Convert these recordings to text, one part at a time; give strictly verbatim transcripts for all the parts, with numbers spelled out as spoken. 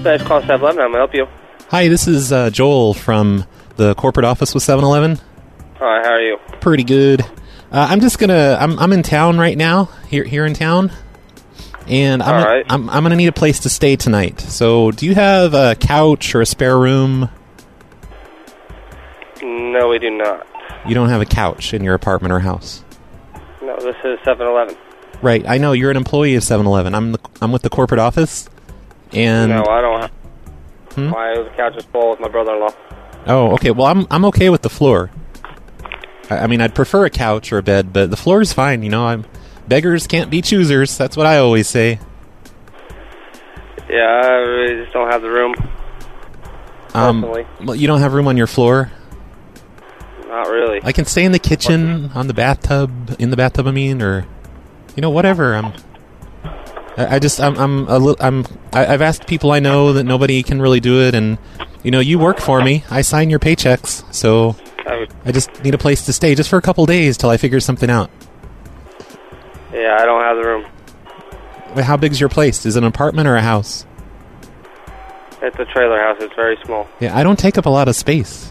Spanish call seven eleven. I'm going to help you. Hi, this is uh, Joel from the corporate office with seven eleven. Hi, how are you? Pretty good. Uh, I'm just gonna. I'm I'm in town right now. Here here in town, and I'm All a, right. I'm I'm gonna need a place to stay tonight. So, do you have a couch or a spare room? No, we do not. You don't have a couch in your apartment or house. No, this is seven eleven. Right. I know you're an employee of seven eleven. I'm the, I'm with the corporate office, and No, I don't have... Hmm? My couch is full with my brother-in-law. Oh, okay. Well, I'm I'm okay with the floor. I, I mean, I'd prefer a couch or a bed, but the floor is fine. You know, I'm beggars can't be choosers. That's what I always say. Yeah, I really just don't have the room. Um, Personally. well, you don't have room on your floor. Not really. I can stay in the kitchen, on the bathtub, in the bathtub. I mean, or you know, whatever. I'm. I, I just I'm I'm a little I'm I, I've asked people I know that nobody can really do it, and you know, you work for me. I sign your paychecks, so I would, I just need a place to stay just for a couple days till I figure something out. yeah, I don't have the room. Wait, how big's your place? Is it an apartment or a house? It's a trailer house. It's very small. Yeah, I don't take up a lot of space.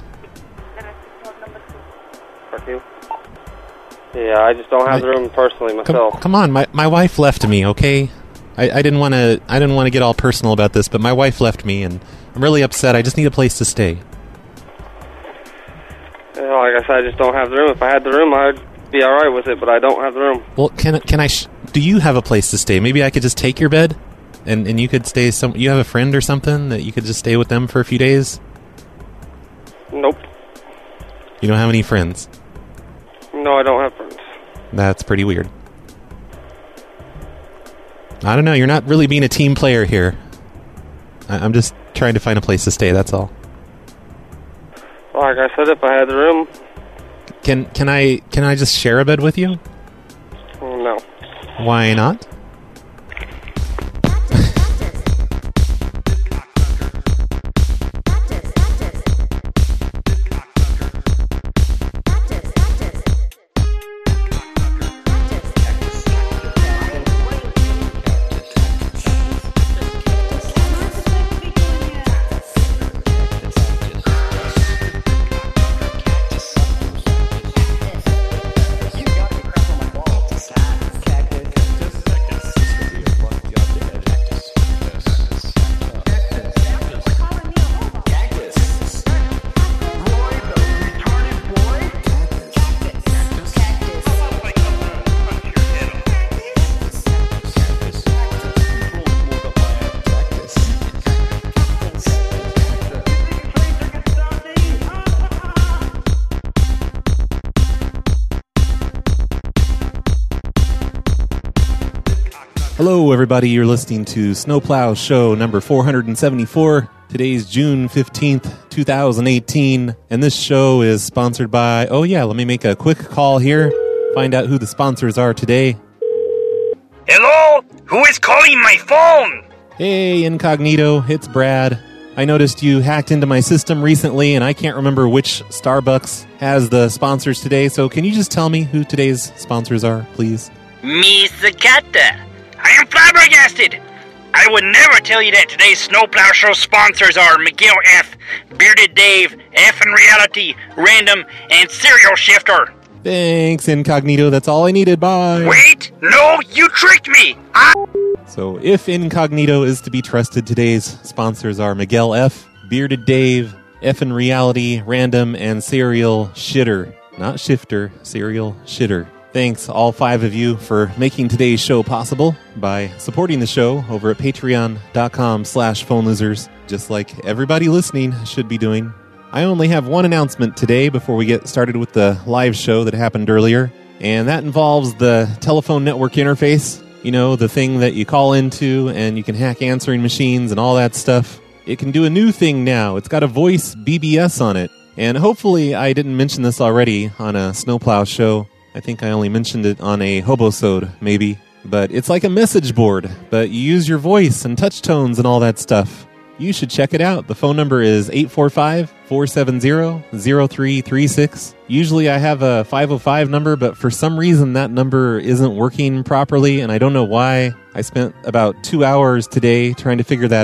Fuck you. Yeah, I just don't have the room personally Come, myself. come on, my my wife left me. Okay, I, I didn't want to I didn't want to get all personal about this, but my wife left me, and I'm really upset. I just need a place to stay. You know, like I said, I just don't have the room. If I had the room, I'd be all right with it, but I don't have the room. Well, can can I? Sh- do you have a place to stay? Maybe I could just take your bed, and, and you could stay. Some you have a friend or something that you could just stay with them for a few days. Nope. You don't have any friends. No, I don't have friends. That's pretty weird. I don't know. You're not really being a team player here. I, I'm just trying to find a place to stay. That's all. Like I said, if I had the room, Can can I can I just share a bed with you? no. Why not? Hello, everybody. You're listening to Snowplow Show number four hundred seventy-four. Today's June fifteenth, twenty eighteen, and this show is sponsored by... Oh, yeah, let me make a quick call here. Find out who the sponsors are today. Hello? Who is calling my phone? Hey, Incognito, it's Brad. I noticed you hacked into my system recently, and I can't remember which Starbucks has the sponsors today, so can you just tell me who today's sponsors are, please? Miss Zakata. I am flabbergasted. I would never tell you that today's Snowplow Show sponsors are Miguel F., Bearded Dave, F in Reality, Random, and Serial Shifter. Thanks, Incognito. That's all I needed. Bye. Wait! No, you tricked me! I- So, if Incognito is to be trusted, today's sponsors are Miguel F., Bearded Dave, F in Reality, Random, and Serial Shitter. Not Shifter, Serial Shitter. Thanks, all five of you, for making today's show possible by supporting the show over at patreon.com slash phone losers, just like everybody listening should be doing. I only have one announcement today before we get started with the live show that happened earlier, and that involves the telephone network interface. You know, the thing that you call into and you can hack answering machines and all that stuff. It can do a new thing now. It's got a voice B B S on it. And hopefully I didn't mention this already on a Snowplow show. I think I only mentioned it on a Hobosode, maybe. But it's like a message board, but you use your voice and touch tones and all that stuff. You should check it out. The phone number is eight four five, four seven zero, zero three three six. Usually I have a five oh five number, but for some reason that number isn't working properly, and I don't know why. I spent about two hours today trying to figure that out.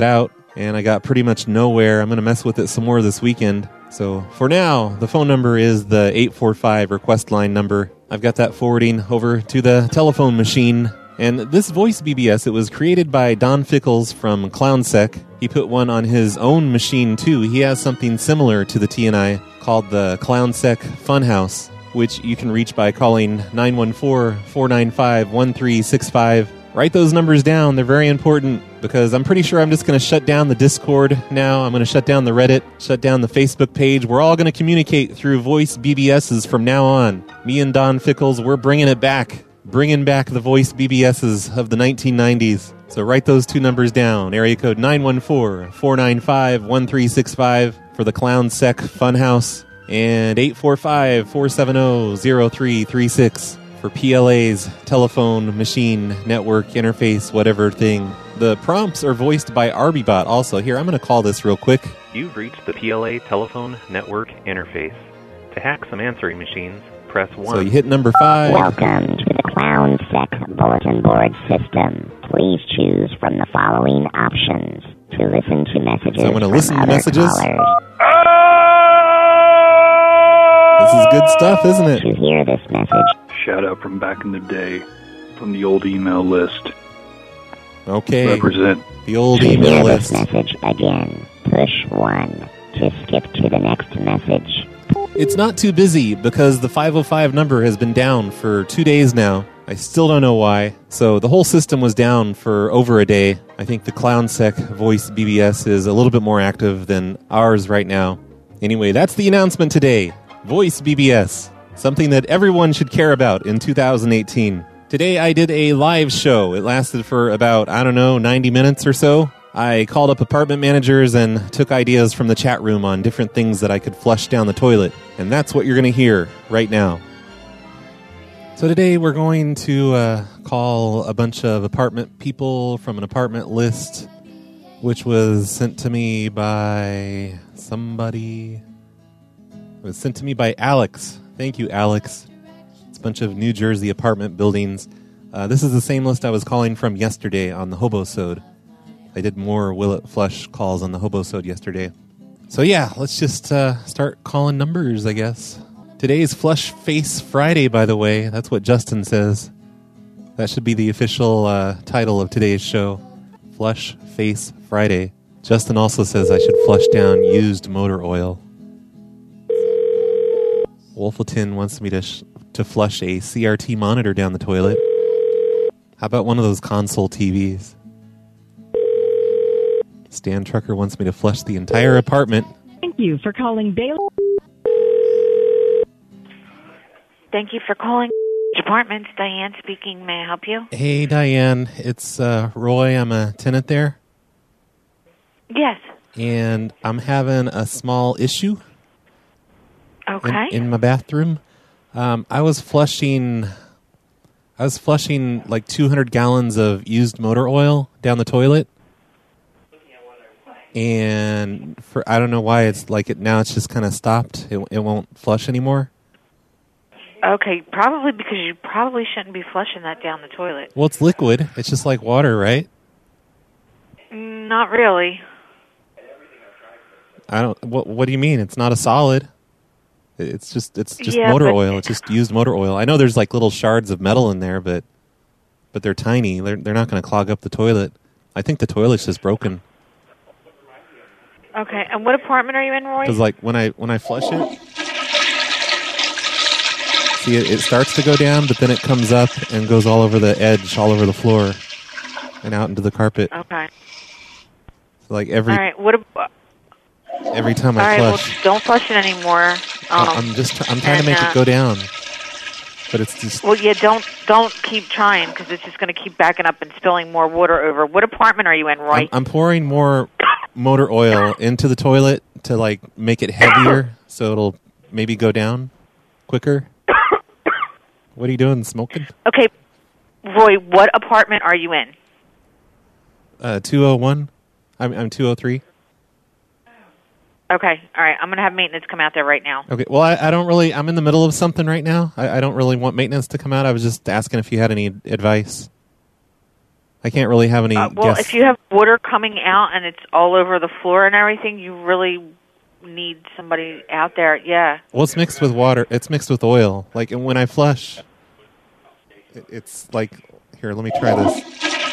and I got pretty much nowhere. I'm going to mess with it some more this weekend. So for now, the phone number is the eight four five request line number. I've got that forwarding over to the telephone machine. And this voice B B S, it was created by Don Fickles from ClownSec. He put one on his own machine too. He has something similar to the T N I called the ClownSec Funhouse, which you can reach by calling nine one four, four nine five, one three six five. Write those numbers down. They're very important because I'm pretty sure I'm just going to shut down the Discord now. I'm going to shut down the Reddit, shut down the Facebook page. We're all going to communicate through voice B B Ss from now on. Me and Don Fickles, we're bringing it back. Bringing back the voice B B Ss of the nineteen nineties. So write those two numbers down. Area code nine one four, four nine five, one three six five for the ClownSec Funhouse. And eight four five, four seven zero, zero three three six for P L A's telephone, machine, network, interface, whatever thing. The prompts are voiced by ArbyBot also. Here, I'm going to call this real quick. You've reached the P L A telephone network interface. To hack some answering machines, press one. So you hit number five. Welcome to the ClownSec bulletin board system. Please choose from the following options to listen to messages so I'm going to from listen to other messages. callers. This is good stuff, isn't it? To hear this message, shout out from back in the day, from the old email list. Okay. Represent. The old to email hear list. this message again, push one. To skip to the next message. It's not too busy because the five oh five number has been down for two days now. I still don't know why. So the whole system was down for over a day. I think the ClownSec voice B B S is a little bit more active than ours right now. Anyway, that's the announcement today. Voice B B S. Something that everyone should care about in two thousand eighteen. Today I did a live show. It lasted for about, I don't know, ninety minutes or so. I called up apartment managers and took ideas from the chat room on different things that I could flush down the toilet. And that's what you're going to hear right now. So today we're going to uh, call a bunch of apartment people from an apartment list, which was sent to me by somebody. It was sent to me by Alex. Thank you, Alex. It's a bunch of New Jersey apartment buildings. Uh, this is the same list I was calling from yesterday on the Hobosode. I did more Will It Flush calls on the Hobosode yesterday. So yeah, let's just uh, start calling numbers, I guess. Today's Flush Face Friday, by the way. That's what Justin says. That should be the official uh, title of today's show. Flush Face Friday. Justin also says I should flush down used motor oil. Wolfleton wants me to sh- to flush a C R T monitor down the toilet. How about one of those console T Vs? Stan Trucker wants me to flush the entire apartment. Thank you for calling Bailey. Thank you for calling Apartments. Diane speaking. May I help you? Hey, Diane. It's uh, Roy. I'm a tenant there. Yes. And I'm having a small issue. Okay. In, in my bathroom. Um, I was flushing... I was flushing like two hundred gallons of used motor oil down the toilet. And for I don't know why it's like it now. It's just kind of stopped. It it won't flush anymore. Okay, probably because you probably shouldn't be flushing that down the toilet. Well, it's liquid. It's just like water, right? Not really. I don't. What What do you mean? It's not a solid. It's just it's just Yeah, motor but- oil. It's just used motor oil. I know there's like little shards of metal in there, but but they're tiny. They're they're not going to clog up the toilet. I think the toilet's just broken. Okay, and what apartment are you in, Roy? Because like when I when I flush it, see it, it starts to go down, but then it comes up and goes all over the edge, all over the floor, and out into the carpet. Okay. So like every All right. What? Ab- every time all I right. flush, Well, don't flush it anymore. Um, I- I'm just I'm trying and, to make uh, it go down, but it's just Well, yeah. Don't don't keep trying because it's just going to keep backing up and spilling more water over. What apartment are you in, Roy? I'm, I'm pouring more motor oil into the toilet to like make it heavier, so it'll maybe go down quicker. What are you doing? Smoking? Okay, Roy. What apartment are you in? Uh, two oh one. I'm I'm two oh three. Okay. All right. I'm going to have maintenance come out there right now. Okay. Well, I, I don't really. I'm in the middle of something right now. I, I don't really want maintenance to come out. I was just asking if you had any advice. I can't really have any Uh, well, guess. if you have water coming out and it's all over the floor and everything, you really need somebody out there. Yeah. Well, it's mixed with water. It's mixed with oil. Like, and when I flush, it, it's like, here, let me try this.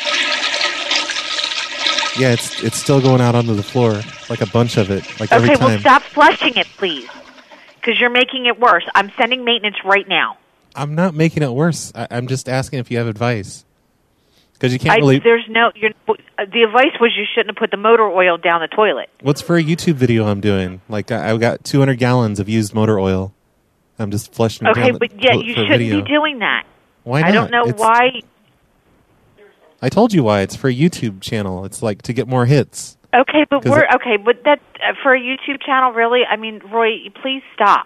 Yeah, it's it's still going out onto the floor, like a bunch of it, like every Okay, time. well, stop flushing it, please, because you're making it worse. I'm sending maintenance right now. I'm not making it worse. I, I'm just asking if you have advice. Because you can't I, really... There's no... You're, the advice was you shouldn't have put the motor oil down the toilet. What's for a YouTube video I'm doing? Like, I, I've got two hundred gallons of used motor oil. I'm just flushing it Okay, down the but yeah, toilet you for a shouldn't video. be doing that. Why not? I don't know It's- why... I told you why. It's for a YouTube channel. It's like to get more hits. Okay, but 'Cause we're... I- Okay, but that... Uh, for a YouTube channel, really? I mean, Roy, please stop.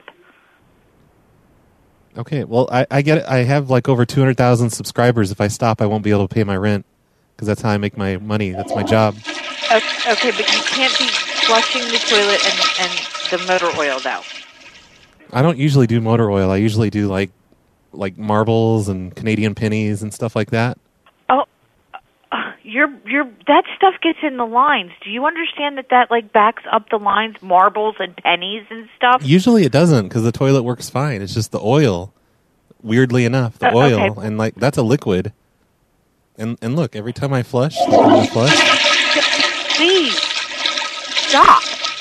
Okay, well, I, I get it. I have like over two hundred thousand subscribers. If I stop, I won't be able to pay my rent. Because that's how I make my money. That's my job. Okay, okay, but you can't be flushing the toilet and, and the motor oil, though. I don't usually do motor oil. I usually do like like marbles and Canadian pennies and stuff like that. Oh, uh, you're you're that stuff gets in the lines. Do you understand that that like backs up the lines, marbles and pennies and stuff? Usually it doesn't because the toilet works fine. It's just the oil. Weirdly enough, the Uh, oil okay. and like that's a liquid. And and look, every time I flush, like when I flush, Please stop.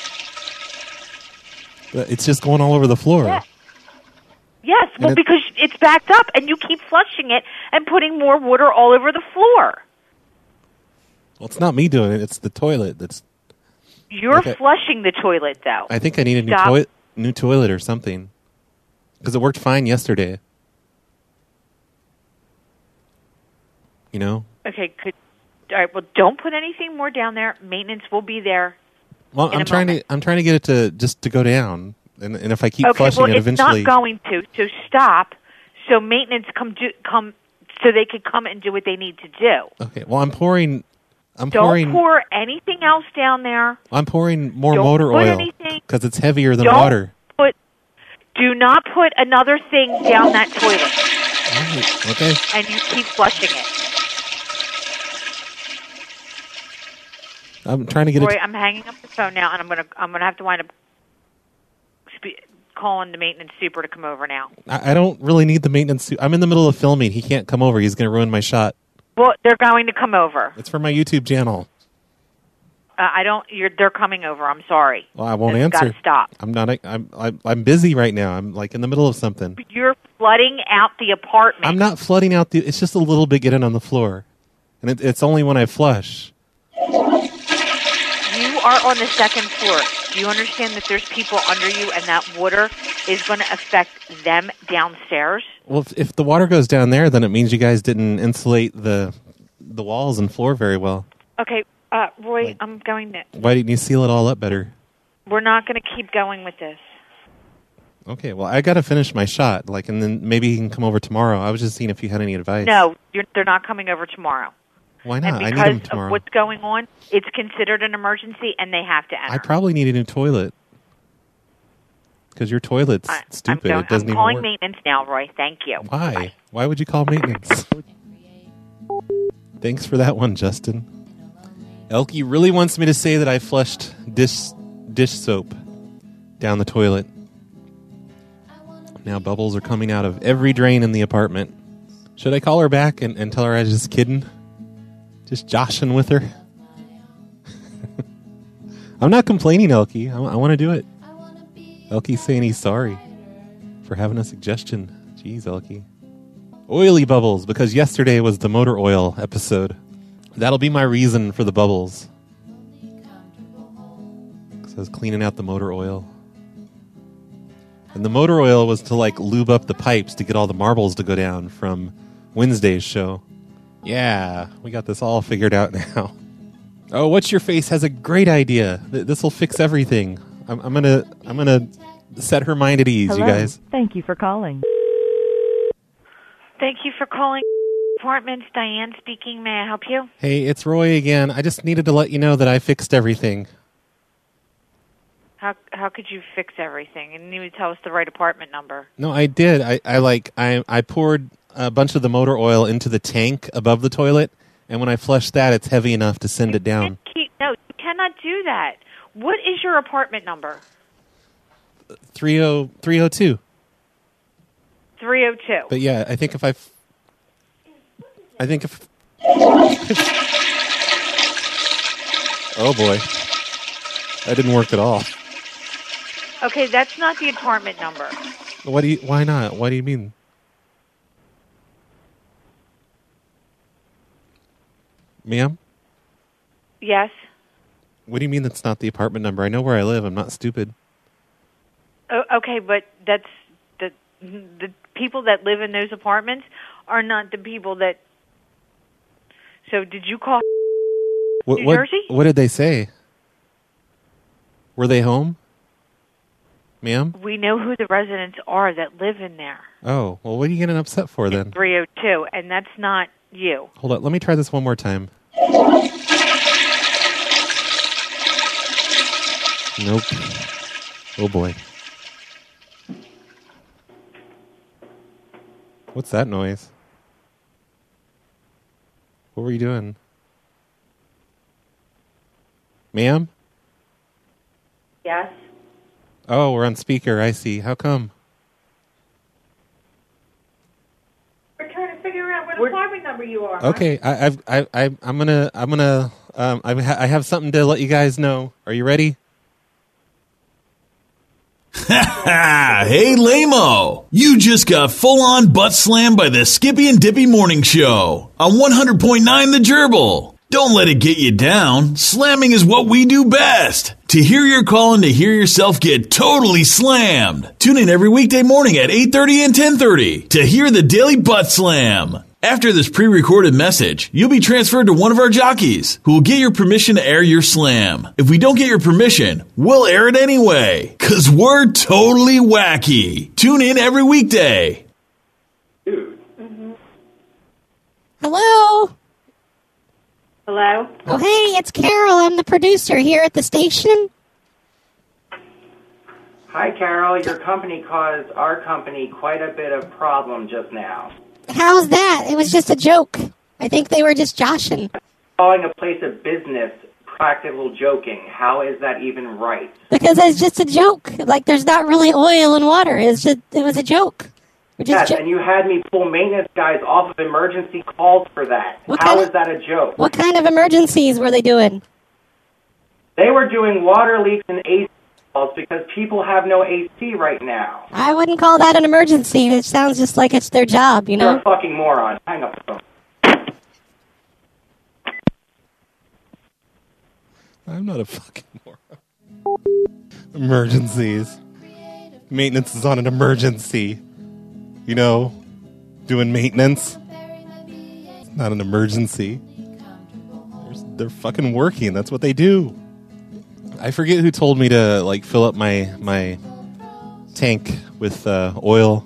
it's just going all over the floor. Yeah. Yes, And well, it- because it's backed up, and you keep flushing it and putting more water all over the floor. Well, it's not me doing it. It's the toilet. That's. You're Okay. flushing the toilet, though. I think I need a new Stop. toilet, new toilet or something, because it worked fine yesterday. You know. Okay, could all right. Well, don't put anything more down there. Maintenance will be there. Well, In I'm a trying moment. to. I'm trying to get it to just to go down, and and if I keep Okay, flushing well, it, it's eventually. not going to. So stop. So maintenance come do come so they could come and do what they need to do. Okay. Well, I'm pouring. I'm Don't pouring. pour anything else down there. I'm pouring more Don't motor put oil anything- because it's heavier than Don't water. put. Do not put another thing down that toilet, Right, okay. and you keep flushing it. I'm trying to get Roy, it. I'm hanging up the phone now, and I'm gonna I'm gonna have to wind up spe- calling the maintenance super to come over now. I, I don't really need the maintenance suit. I'm in the middle of filming. He can't come over. He's going to ruin my shot. Well, they're going to come over. It's for my YouTube channel. Uh, I don't. You're. They're coming over. I'm sorry. Well, I won't It's answer. gotta stop. I'm not. I'm. I'm. I'm busy right now. I'm like in the middle of something. You're flooding out the apartment. I'm not flooding out the. It's just a little bit getting on the floor, and it, it's only when I flush. You are on the second floor. Do you understand that there's people under you, and that water is going to affect them downstairs? Well, if, if the water goes down there, then it means you guys didn't insulate the the walls and floor very well. Okay, uh, Roy, Like- I'm going to. Why didn't you seal it all up better? We're not going to keep going with this. Okay, well, I got to finish my shot, like, and then maybe you can come over tomorrow. I was just seeing if you had any advice. No, you're, they're not coming over tomorrow. Why not? And I need because them of tomorrow. what's going on, it's considered an emergency, and they have to enter. I probably need a new toilet because your toilet's I- stupid. I'm, going, it doesn't I'm even calling work. maintenance now, Roy. Thank you. Why? Bye. Why would you call maintenance? Thanks for that one, Justin. Elkie really wants me to say that I flushed dish dish soap down the toilet. Now bubbles are coming out of every drain in the apartment. Should I call her back and, and tell her I was just kidding? Just joshing with her? I'm not complaining, Elkie. I, I want to do it. Elkie's saying he's sorry for having a suggestion. Jeez, Elkie. Oily bubbles, because yesterday was the motor oil episode. That'll be my reason for the bubbles. Because I was cleaning out the motor oil. And the motor oil was to, like, lube up the pipes to get all the marbles to go down from Wednesday's show. Yeah, we got this all figured out now. Oh, What's Your Face has a great idea. Th- This will fix everything. I'm, I'm gonna, I'm gonna set her mind at ease, Hello. you guys. Thank you for calling. Thank you for calling Apartments. Diane speaking. May I help you? Hey, it's Roy again. I just needed to let you know that I fixed everything. How how could you fix everything? You didn't even tell us the right apartment number. No, I did. I, I like I I poured a bunch of the motor oil into the tank above the toilet, And when I flush that, it's heavy enough to send it down. Keep, no, you cannot do that. What is your apartment number? three oh two. three oh two. But yeah, I think if I... F- I think if... Oh boy. That didn't work at all. Okay, that's not the apartment number. What do you... Why not? What do you mean? Ma'am? Yes? What do you mean that's not the apartment number? I know where I live. I'm not stupid. Oh, okay, but that's... The, the people that live in those apartments are not the people that... So did you call What, New what, Jersey? What did they say? Were they home? Ma'am? We know who the residents are that live in there. Oh, well, what are you getting upset for then? three oh two, and that's not you. Hold on, let me try this one more time. Nope. Oh boy. What's that noise? What were you doing? Ma'am? Yes? Oh, we're on speaker, I see. How come? We're trying to figure out what apartment number you are. Okay, I, I've, I, I, I'm gonna, I'm gonna, um, I, ha- I have something to let you guys know. Are you ready? Hey, lame-o. You just got full-on butt slammed by the Skippy and Dippy Morning Show on one hundred point nine The Gerbil. Don't let it get you down. Slamming is what we do best. To hear your call and to hear yourself get totally slammed. Tune in every weekday morning at eight thirty and ten thirty to hear the Daily Butt Slam. After this pre-recorded message, you'll be transferred to one of our jockeys who will get your permission to air your slam. If we don't get your permission, we'll air it anyway, cause we're totally wacky. Tune in every weekday. Dude. Mm-hmm. Hello? Hello? Oh, hey, it's Carol. I'm the producer here at the station. Hi, Carol. Your company caused our company quite a bit of problem just now. How's that? It was just a joke. I think they were just joshing. Calling a place of business practical joking. How is that even right? Because it's just a joke. Like, there's not really oil and water. It's just, it was a joke. We're just Yes, jo- and you had me pull maintenance guys off of emergency calls for that. What How kind is of- that a joke? What kind of emergencies were they doing? They were doing water leaks and A C calls because people have no A C right now. I wouldn't call that an emergency. It sounds just like it's their job, you know? You're a fucking moron. Hang up the phone. I'm not a fucking moron. Emergencies. Maintenance is on an emergency. You know, doing maintenance. It's not an emergency. They're, they're fucking working. That's what they do. I forget who told me to like fill up my my tank with uh, oil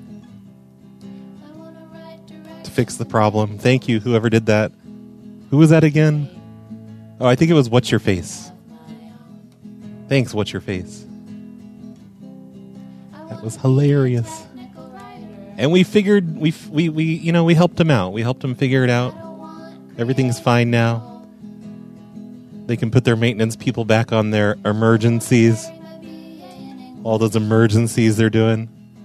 to fix the problem. Thank you, whoever did that. Who was that again? Oh, I think it was What's Your Face. Thanks, What's Your Face. That was hilarious. And we figured we we we you know we helped him out. We helped him figure it out. Everything's fine now. They can put their maintenance people back on their emergencies. All those emergencies they're doing.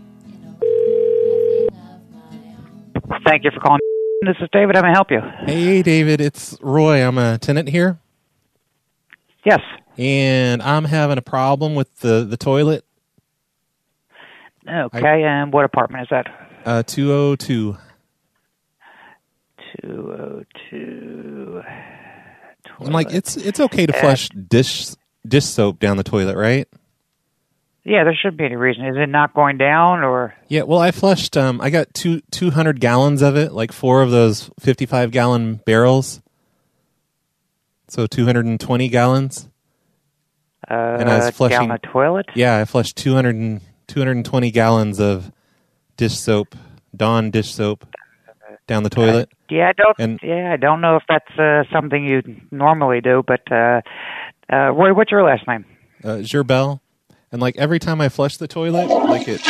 Thank you for calling. This is David. How may I help you? Hey, David. It's Roy. I'm a tenant here. Yes. And I'm having a problem with the, the toilet. Okay, I, and what apartment is that? Uh, two oh two. two oh two. I'm like, it's it's okay to flush dish dish soap down the toilet, right? Yeah, there shouldn't be any reason. Is it not going down, or? Yeah, well, I flushed. Um, I got two two hundred gallons of it, like four of those fifty-five gallon barrels. So two hundred and twenty gallons. Uh, and I was flushing down the toilet. Yeah, I flushed two hundred and two hundred and twenty gallons of dish soap, Dawn dish soap, down the toilet. Uh, yeah, I don't. And, yeah, I don't know if that's uh, something you normally do, but uh, uh, Roy, what's your last name? Uh, Gerbel. And like every time I flush the toilet, like it,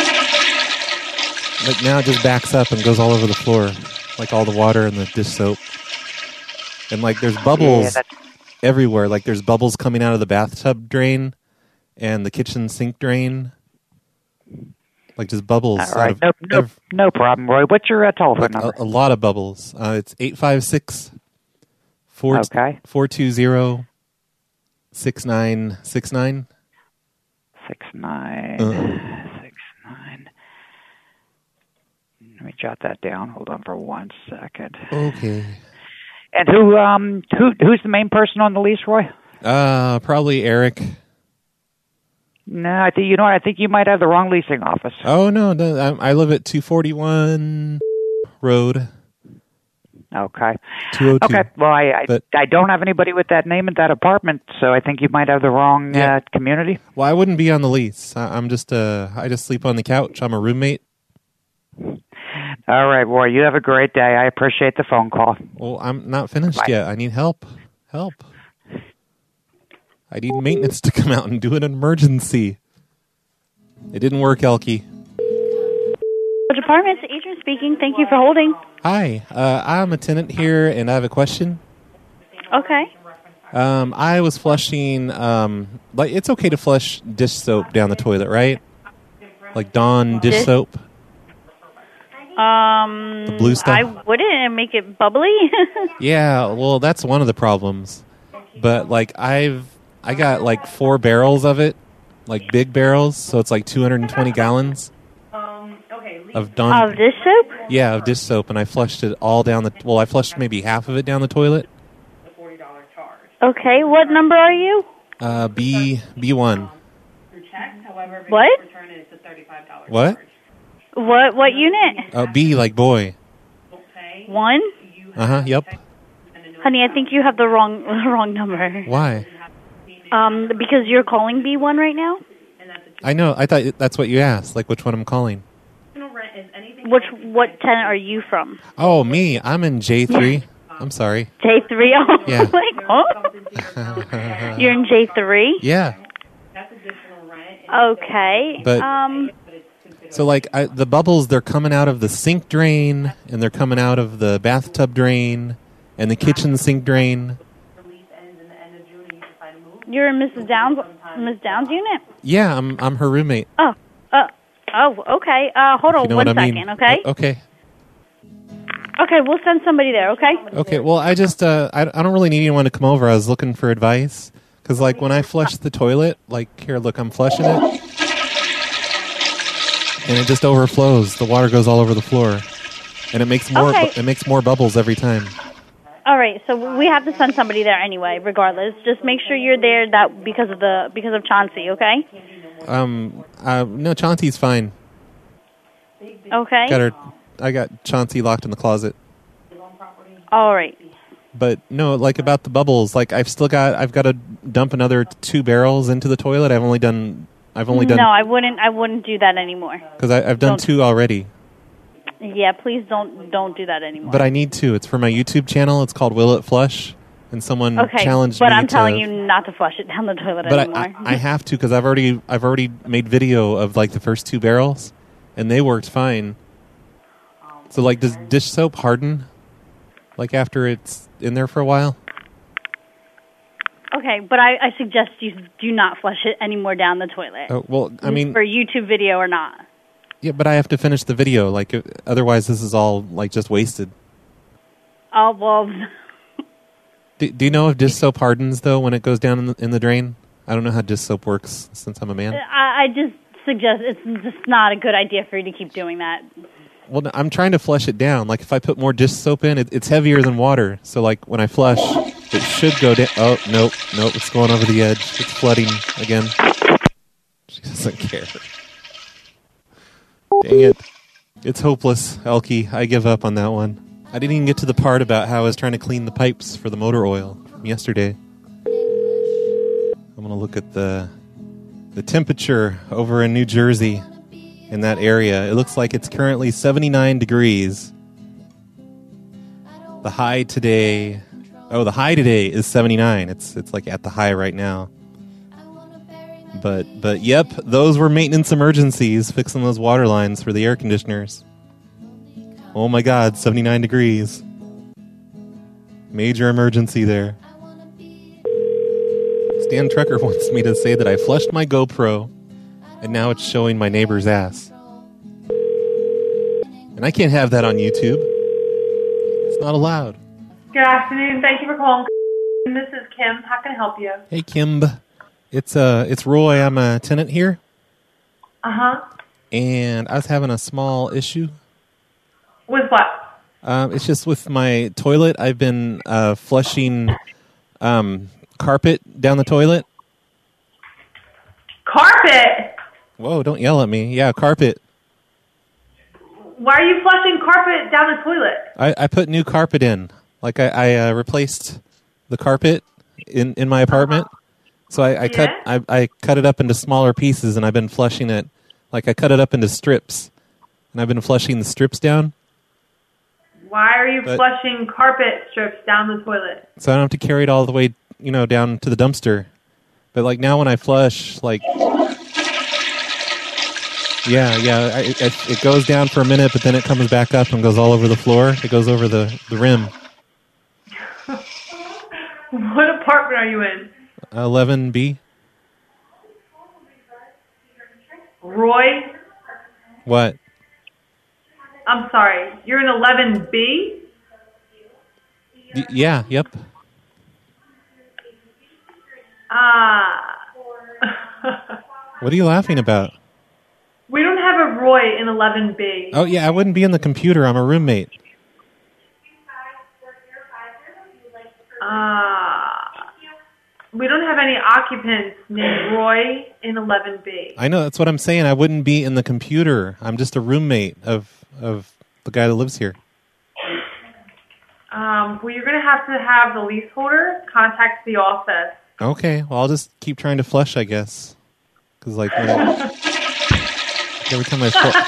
like now it just backs up and goes all over the floor, like all the water and the dish soap. And like there's bubbles Yeah, that's- everywhere. Like there's bubbles coming out of the bathtub drain and the kitchen sink drain. Like just bubbles. All out right, of no, no, ev- no problem, Roy. What's your uh, telephone like number? a, a lot of bubbles. Uh, it's eight five six four Okay. four two zero six nine six nine. Six nine Uh, six nine. Let me jot that down. Hold on for one second. okay. And who um who who's the main person on the lease, Roy? Uh, probably Eric. No, I think you know what, I think you might have the wrong leasing office. Oh no, no I, I live at two forty-one Road. Okay. two oh two. Okay. Well, I I, But- I don't have anybody with that name at that apartment, so I think you might have the wrong Yeah. uh, community. Well, I wouldn't be on the lease. I, I'm just uh, I just sleep on the couch. I'm a roommate. All right, Roy. You have a great day. I appreciate the phone call. Well, I'm not finished Bye. yet. I need help. Help. I need maintenance to come out and do an emergency. It didn't work, Elkie. Department, Adrian speaking. Thank you for holding. Hi, uh, I'm a tenant here, and I have a question. Okay. Um, I was flushing. Um, like it's okay to flush dish soap down the toilet, right? Like Dawn dish Dish- soap. Um, The blue stuff? I wouldn't make it bubbly. Yeah, well, that's one of the problems. But like I've I got like four barrels of it, like big barrels, so it's like two hundred twenty gallons of Dawn. Of dish soap? Yeah, of dish soap, and I flushed it all down the. Well, I flushed maybe half of it down the toilet. Okay. What number are you? Uh, B B one. What? What? What? What unit? Uh, B like boy. One. Uh huh. Yep. Honey, I think you have the wrong wrong number. Why? Um, because you're calling B one right now. I know. I thought that's what you asked. Like which one I'm calling. Which what tenant are you from? Oh, me. I'm in J three. I'm sorry. J three. Oh, Yeah. like oh. You're in J three. Yeah. Okay. But- um. So like I, the bubbles, they're coming out of the sink drain, and they're coming out of the bathtub drain, and the kitchen sink drain. You're in Missus Downs, Miss Downs unit? Yeah, I'm I'm her roommate. Oh, uh, oh, okay. Uh, hold on You know one what I second, mean? okay? Uh, okay. Okay, we'll send somebody there, okay? Okay. Well, I just uh, I I don't really need anyone to come over. I was looking for advice because like when I flush the toilet, like here, look, I'm flushing it, and it just overflows. The water goes all over the floor, and it makes more Okay. it makes more bubbles every time. All right, so we have to send somebody there anyway, regardless. Just make sure you're there that because of the because of Chauncey, okay? Um. Uh. No, Chauncey's fine. Okay. Got her. I got Chauncey locked in the closet. All right. But no, like about the bubbles, like I've still got, I've got to dump another two barrels into the toilet. I've only done, I've only done, No, I wouldn't. I wouldn't do that anymore. because I've done Don't- two already. Yeah, please don't don't do that anymore. But I need to. It's for my YouTube channel. It's called Will It Flush, and someone okay, challenged but me I'm to. telling you not to flush it down the toilet but anymore. I, I, I have to because I've already, I've already made video of like the first two barrels, and they worked fine. So like, does dish soap harden? Like after it's in there for a while? Okay, but I, I suggest you do not flush it anymore down the toilet. Oh, well, I mean, for YouTube video or not. yeah, but I have to finish the video. Like, uh, otherwise, this is all like just wasted. Oh well. Do, do you know if dish soap hardens though when it goes down in the, in the drain? I don't know how dish soap works since I'm a man. I, I just suggest it's just not a good idea for you to keep doing that. Well, no, I'm trying to flush it down. Like if I put more dish soap in, it, it's heavier than water. So like when I flush, it should go down. Oh nope, nope, it's going over the edge. It's flooding again. She doesn't care. Dang it. It's hopeless, Elkie. I give up on that one. I didn't even get to the part about how I was trying to clean the pipes for the motor oil from yesterday. I'm going to look at the the temperature over in New Jersey in that area. It looks like it's currently seventy-nine degrees. The high today... Oh, the high today is seventy-nine. It's it's like at the high right now. But, but yep, those were maintenance emergencies, fixing those water lines for the air conditioners. Oh my God, seventy-nine degrees. Major emergency there. Stan Trucker wants me to say that I flushed my GoPro, and now it's showing my neighbor's ass. And I can't have that on YouTube. It's not allowed. Good afternoon. Thank you for calling. This is Kim. How can I help you? Hey, Kim. It's uh, it's Roy. I'm a tenant here. Uh-huh. And I was having a small issue. With what? Um, it's just with my toilet. I've been uh, flushing um, carpet down the toilet. Carpet? Whoa, don't yell at me. Yeah, carpet. Why are you flushing carpet down the toilet? I, I put new carpet in. Like I, I uh, replaced the carpet in, in my apartment. So I, I Yeah? cut I, I cut it up into smaller pieces, and I've been flushing it. Like I cut it up into strips, and I've been flushing the strips down. Why are you But- flushing carpet strips down the toilet? So I don't have to carry it all the way, you know, down to the dumpster. But like now when I flush, like, yeah, yeah, I, it, it goes down for a minute, but then it comes back up and goes all over the floor. It goes over the, the rim. What apartment are you in? eleven B. Roy? What? I'm sorry. You're in eleven B? Y- yeah, yep. Ah. What are you laughing about? We don't have a Roy in eleven B. Oh, yeah, I wouldn't be in the computer. I'm a roommate. Ah. We don't have any occupants named Roy in eleven B. I know, that's what I'm saying. I wouldn't be in the computer. I'm just a roommate of of the guy that lives here. Um, well, you're going to have to have the leaseholder contact the office. Okay, well, I'll just keep trying to flush, I guess. Because, like, when I, every time I flush...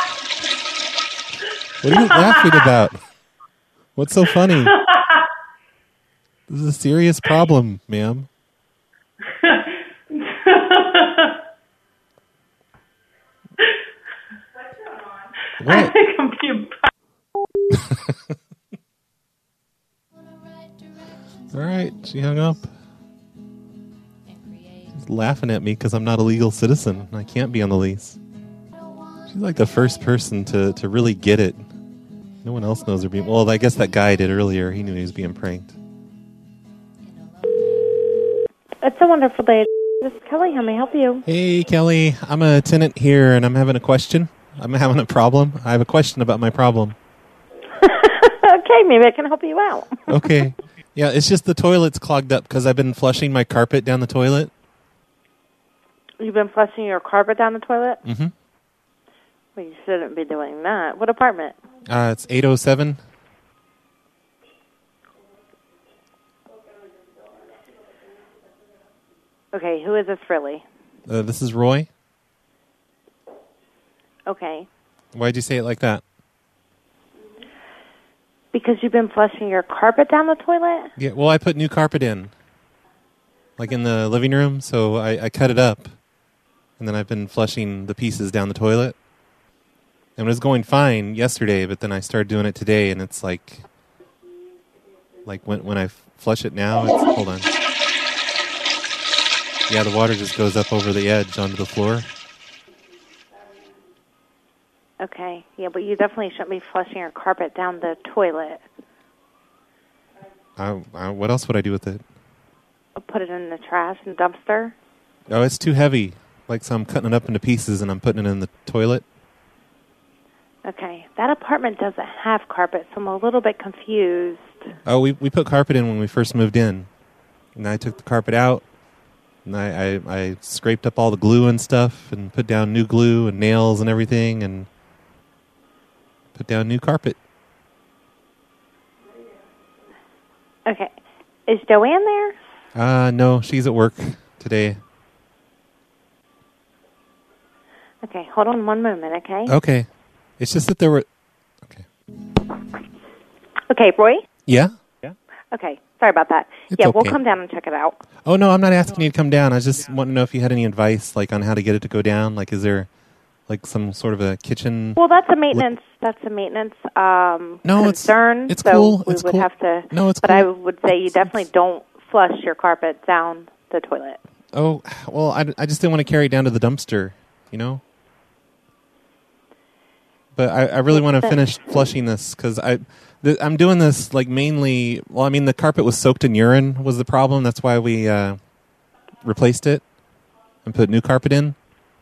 What are you laughing about? What's so funny? This is a serious problem, ma'am. What? I think I'm being... All right, she hung up. She's laughing at me because I'm not a legal citizen. I can't be on the lease. She's like the first person to, to really get it. No one else knows they're being... Well, I guess that guy did earlier. He knew he was being pranked. It's a wonderful day. This is Kelly. How may I help you? Hey, Kelly. I'm a tenant here, and I'm having a question. I'm having a problem. I have a question about my problem. Okay, maybe I can help you out. Okay. Yeah, it's just the toilet's clogged up because I've been flushing my carpet down the toilet. You've been flushing your carpet down the toilet? Mm-hmm. Well, you shouldn't be doing that. What apartment? Uh, it's eight oh seven. Okay, who is this really? Uh, this is Roy. Okay. Why'd you say it like that? Because you've been flushing your carpet down the toilet? Yeah, well, I put new carpet in. Like in the living room, so I, I cut it up. And then I've been flushing the pieces down the toilet. And it was going fine yesterday, but then I started doing it today, and it's like... Like when when I flush it now, it's... Hold on. Yeah, the water just goes up over the edge onto the floor. Okay, yeah, but you definitely shouldn't be flushing your carpet down the toilet. I, I, what else would I do with it? Put it in the trash and dumpster? Oh, it's too heavy. Like, so I'm cutting it up into pieces and I'm putting it in the toilet. Okay, that apartment doesn't have carpet, so I'm a little bit confused. Oh, we we put carpet in when we first moved in. And I took the carpet out, and I, I, I scraped up all the glue and stuff and put down new glue and nails and everything and put down new carpet. Okay, is Joanne there? Uh, no, she's at work today. Okay, hold on one moment, okay? Okay. It's just that there were... Okay, Roy? Yeah? Okay, sorry about that. It's yeah, we'll okay. come down and check it out. Oh, no, I'm not asking you to come down. I just want to know if you had any advice, like, on how to get it to go down. Like, is there... like some sort of a kitchen. Well, that's a maintenance. That's a maintenance um, No, it's- concern. it's so cool, We it's would cool. have to. No, it's But cool. I would say you definitely don't flush your carpet down the toilet. Oh, well, I, I just didn't want to carry it down to the dumpster, you know? But I, I really want to finish flushing this because I, th- I'm doing this like mainly. Well, I mean, the carpet was soaked in urine was the problem. That's why we uh, replaced it and put new carpet in.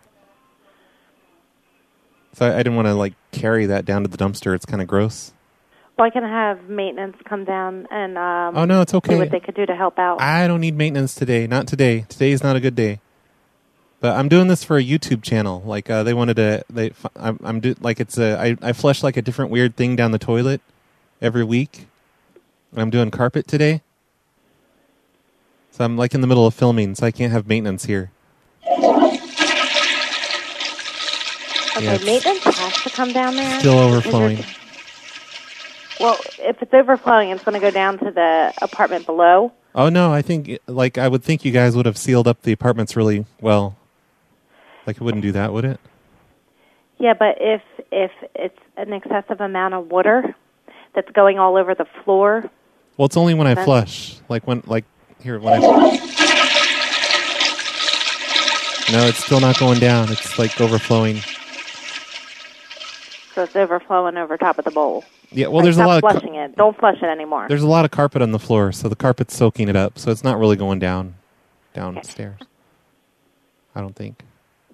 So I, I didn't want to like carry that down to the dumpster. It's kind of gross. Well, I can have maintenance come down and um, Oh, no, it's okay. see what they could do to help out. I don't need maintenance today. Not today. Today is not a good day. But I'm doing this for a YouTube channel. Like uh, they wanted to. They I'm, I'm do like it's a. I I flush like a different weird thing down the toilet every week. I'm doing carpet today, so I'm like in the middle of filming, so I can't have maintenance here. Okay, Yeah, it's maintenance has to come down there. Still because overflowing. it's- Well, if it's overflowing, it's going to go down to the apartment below. Oh no, I think like I would think you guys would have sealed up the apartments really well. Like it wouldn't do that, would it? Yeah, but if if it's an excessive amount of water that's going all over the floor, Well, it's only when I Then- flush. Like when like here when I. No, it's still not going down. It's like overflowing. so it's overflowing over top of the bowl. Yeah, well, Like, there's a stop lot of car- flushing it. Don't flush it anymore. There's a lot of carpet on the floor, so the carpet's soaking it up. So it's not really going down downstairs. I don't think.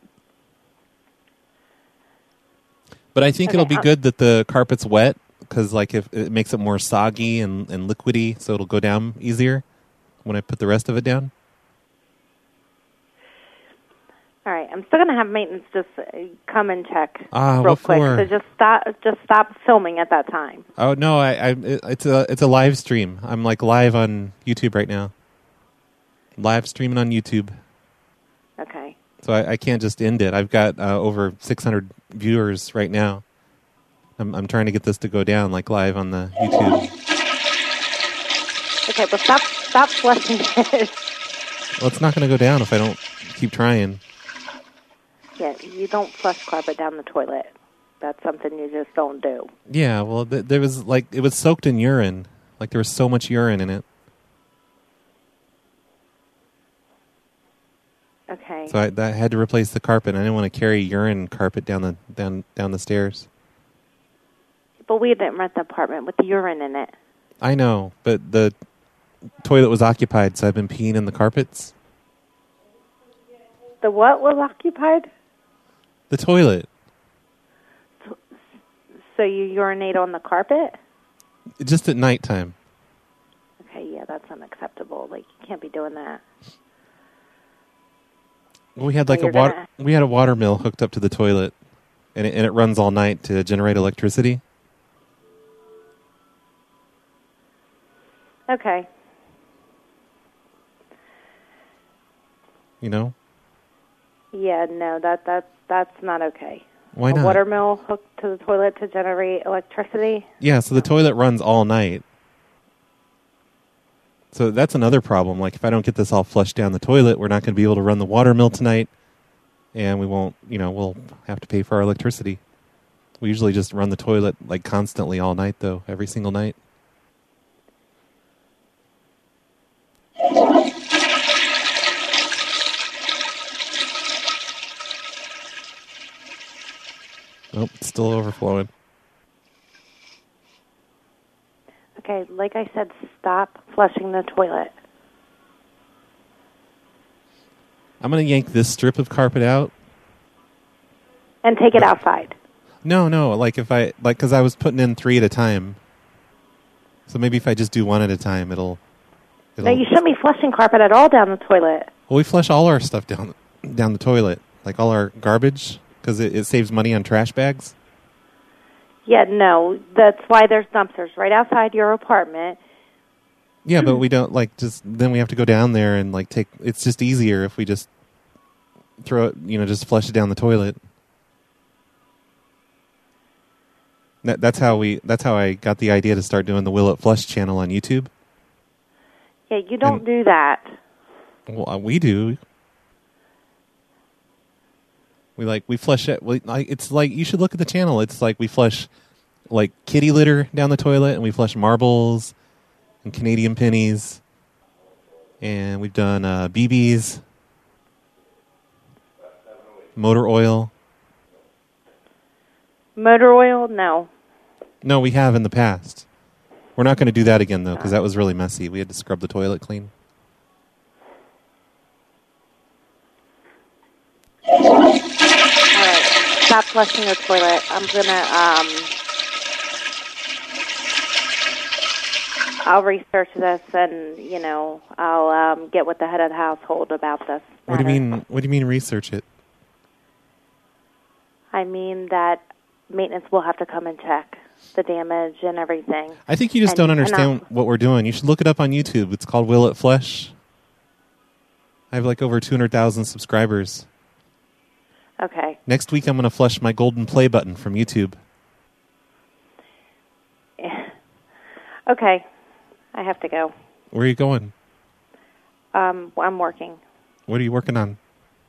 But I think Okay, it'll be um, good that the carpet's wet because, like, if it makes it more soggy and, and liquidy, so it'll go down easier when I put the rest of it down. All right, I'm still going to have maintenance just uh, come and check Ah, real what quick. for? So just stop, just stop filming at that time. Oh no, I, I it, it's a it's a live stream. I'm like live on YouTube right now. Live streaming on YouTube. Okay. So I, I can't just end it. I've got uh, over six hundred viewers right now. I'm, I'm trying to get this to go down like live on the YouTube. Okay, but stop, stop flushing it. Well, it's not going to go down if I don't keep trying. Yeah, you don't flush carpet down the toilet. That's something you just don't do. Yeah, well, th- there was like it was soaked in urine. Like there was so much urine in it. Okay. So I, I had to replace the carpet. I didn't want to carry urine carpet down the down down the stairs. But we didn't rent the apartment with urine in it. I know, but the toilet was occupied, so I've been peeing in the carpets. The what was occupied? The toilet. So you urinate on the carpet? Just at nighttime. Okay, yeah, that's unacceptable. Like, you can't be doing that. We had like So a you're water. gonna- We had a water mill hooked up to the toilet, and it, and it runs all night to generate electricity. Okay. You know. Yeah, no, that that that's not okay. Why a not? water mill hooked to the toilet to generate electricity? Yeah, so the toilet runs all night. So that's another problem. Like if I don't get this all flushed down the toilet, we're not going to be able to run the water mill tonight, and we won't. You know, we'll have to pay for our electricity. We usually just run the toilet like constantly all night, though, every single night. Nope, it's still overflowing. Okay, like I said, stop flushing the toilet. I'm going to yank this strip of carpet out. And take it outside. No, no, like if I, like, because I was putting in three at a time. So maybe if I just do one at a time, it'll, it'll. No, you shouldn't be flushing carpet at all down the toilet. Well, we flush all our stuff down, down the toilet, like all our garbage, because it, it saves money on trash bags. Yeah, no, that's why there's dumpsters right outside your apartment. Yeah, but we don't, like, just, then we have to go down there and, like, take, it's just easier if we just throw it, you know, just flush it down the toilet. That, that's how we, that's how I got the idea to start doing the Will It Flush channel on YouTube. Yeah, you don't do that. Well, uh, we do. We like we flush it. We, like it's like you should look at the channel. It's like we flush like kitty litter down the toilet, and we flush marbles and Canadian pennies, and we've done uh, B Bs, motor oil. Motor oil? No. No, we have in the past. We're not going to do that again though, because that was really messy. We had to scrub the toilet clean. All right. Stop flushing your toilet. I'm gonna um. I'll research this, and you know, I'll um, get with the head of the household about this. What do you mean? What do you mean research it? I mean that maintenance will have to come and check the damage and everything. I think you just And- don't and understand what we're doing. You should look it up on YouTube. It's called Will It Flush. I have like over two hundred thousand subscribers. I'll- Okay. Next week I'm going to flush my golden play button from YouTube. Okay. I have to go. Where are you going? Um, I'm working. What are you working on?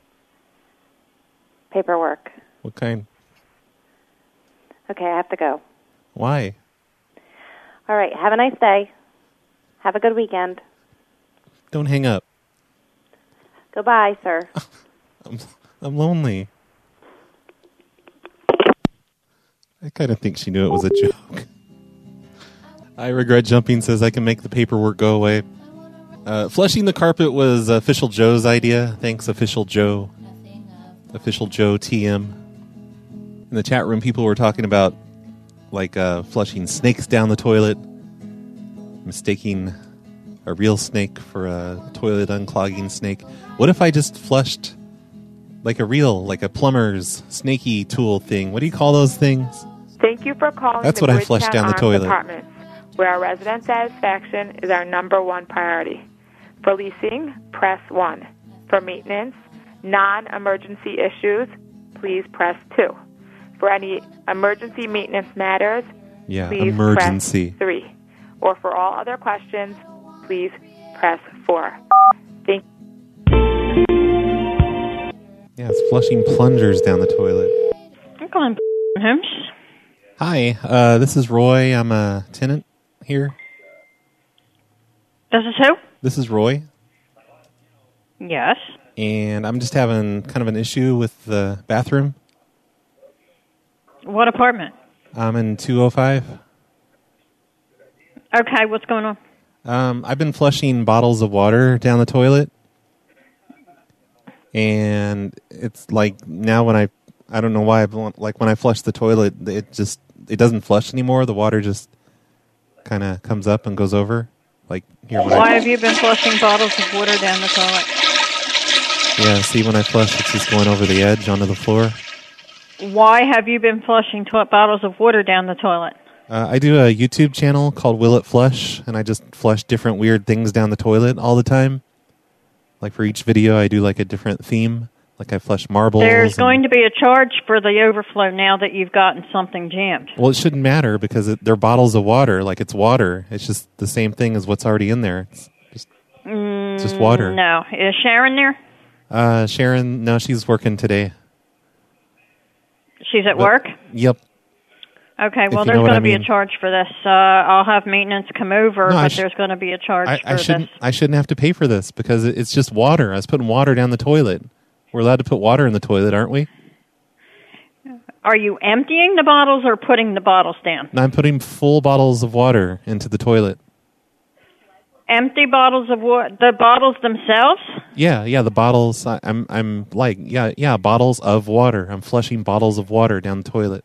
Paperwork. What kind? Okay, I have to go. Why? All right. Have a nice day. Have a good weekend. Don't hang up. Goodbye, sir. I'm, I'm lonely. I kind of think she knew it was a joke. I regret jumping says I can make the paperwork go away. Uh, flushing the carpet was Official Joe's idea. Thanks, Official Joe. Official Joe T M. In the chat room, people were talking about like uh, flushing snakes down the toilet, mistaking a real snake for a toilet unclogging snake. What if I just flushed like a real, like a plumber's snaky tool thing? What do you call those things? Thank you for calling That's the what I flushed Bridgetown down the Arms toilet. Department, where our resident satisfaction is our number one priority. For leasing, press one. For maintenance, non-emergency issues, please press two. For any emergency maintenance matters, Yeah, please emergency. press three. Or for all other questions, please press four. Thank Yeah, it's flushing plungers down the toilet. I'm calling Holmes. Hi, uh, this is Roy. I'm a tenant here. This is who? This is Roy. Yes. And I'm just having kind of an issue with the bathroom. What apartment? I'm in two oh five. Okay, what's going on? Um, I've been flushing bottles of water down the toilet. And it's like now when I, I don't know why, but like when I flush the toilet, it just, it doesn't flush anymore. The water just kind of comes up and goes over. Like here. When Why I, have you been flushing bottles of water down the toilet? Yeah, see when I flush, it's just going over the edge onto the floor. Why have you been flushing to- bottles of water down the toilet? Uh, I do a YouTube channel called Will It Flush, and I just flush different weird things down the toilet all the time. Like for each video, I do like a different theme. Like I flush marbles. There's and- going to be a charge for the overflow now that you've gotten something jammed. Well, it shouldn't matter because it, they're bottles of water. Like it's water. It's just the same thing as what's already in there. It's just, Mm, just water. No. Is Sharon there? Uh, Sharon, no, she's working today. She's at But- work? Yep. Okay, If well, you there's know what going I to be a mean. charge for this. Uh, I'll have maintenance come over, No, I but sh- there's going to be a charge I, for I this. shouldn't. I shouldn't have to pay for this because it, it's just water. I was putting water down the toilet. We're allowed to put water in the toilet, aren't we? Are you emptying the bottles or putting the bottles down? And I'm putting full bottles of water into the toilet. Empty bottles of water? The bottles themselves? Yeah, yeah. The bottles. I, I'm. I'm like. Yeah, yeah. Bottles of water. I'm flushing bottles of water down the toilet.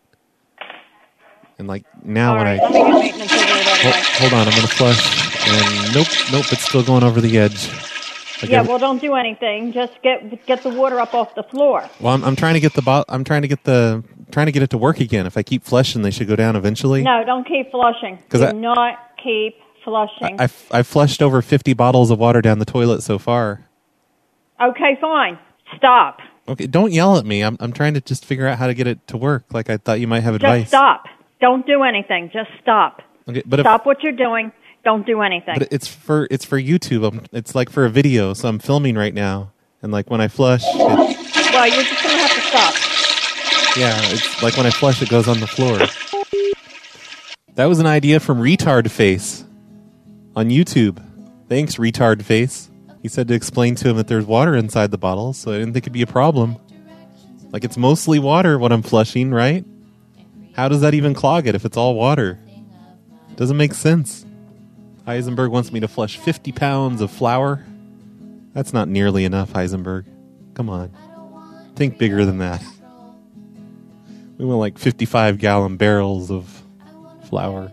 And like now All when right, I let me get maintenance over there right hold, away. hold on, I'm gonna flush. And nope, nope. It's still going over the edge. Like Yeah, every- well, don't do anything. Just get get the water up off the floor. well, I'm, I'm trying to get the bo- I'm trying to get the trying to get it to work again. If I keep flushing, they should go down eventually. No, don't keep flushing. 'Cause Do I- not keep flushing. I, I I've flushed over fifty bottles of water down the toilet so far. Okay, fine. Stop. Okay, don't yell at me. I'm I'm trying to just figure out how to get it to work. Like I thought you might have Just advice. stop. Don't do anything. Just stop. Okay, but if, Stop what you're doing. Don't do anything. but it's for it's for YouTube. I'm, it's like for a video, so I'm filming right now. And like when I flush, it, Well, you're just going to have to stop. Yeah, it's like when I flush, it goes on the floor. That was an idea from Retard Face on YouTube. Thanks, Retard Face. He said to explain to him that there's water inside the bottle, so I didn't think it'd be a problem. Like, it's mostly water what I'm flushing, right? How does that even clog it if it's all water? Doesn't make sense. Heisenberg wants me to flush fifty pounds of flour. That's not nearly enough, Heisenberg. Come on. Think bigger than that. We want like fifty-five gallon barrels of flour.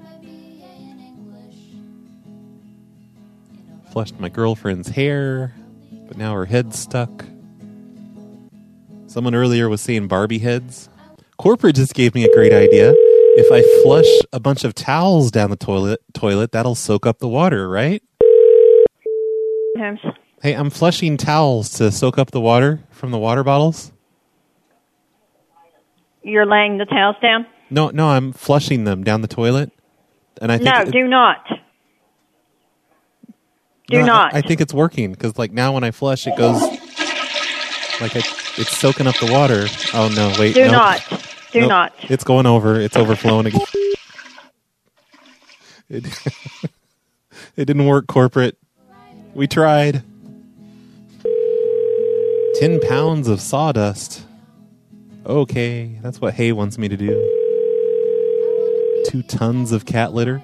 Flushed my girlfriend's hair, but now her head's stuck. Someone earlier was saying Barbie heads. Corporate just gave me a great idea. If I flush a bunch of towels down the toilet, toilet, that'll soak up the water, right? Yes. Hey, I'm flushing towels to soak up the water from the water bottles. You're laying the towels down? No, no, I'm flushing them down the toilet. And I think No, it, do not. Do no, not. I, I think it's working because, like, now when I flush, it goes like I, it's soaking up the water. Oh no, wait, Do nope. not. Do Nope. not. It's going over. It's overflowing again. It, it didn't work, corporate. We tried. Ten pounds of sawdust. Okay, that's what Hay wants me to do. Two tons of cat litter.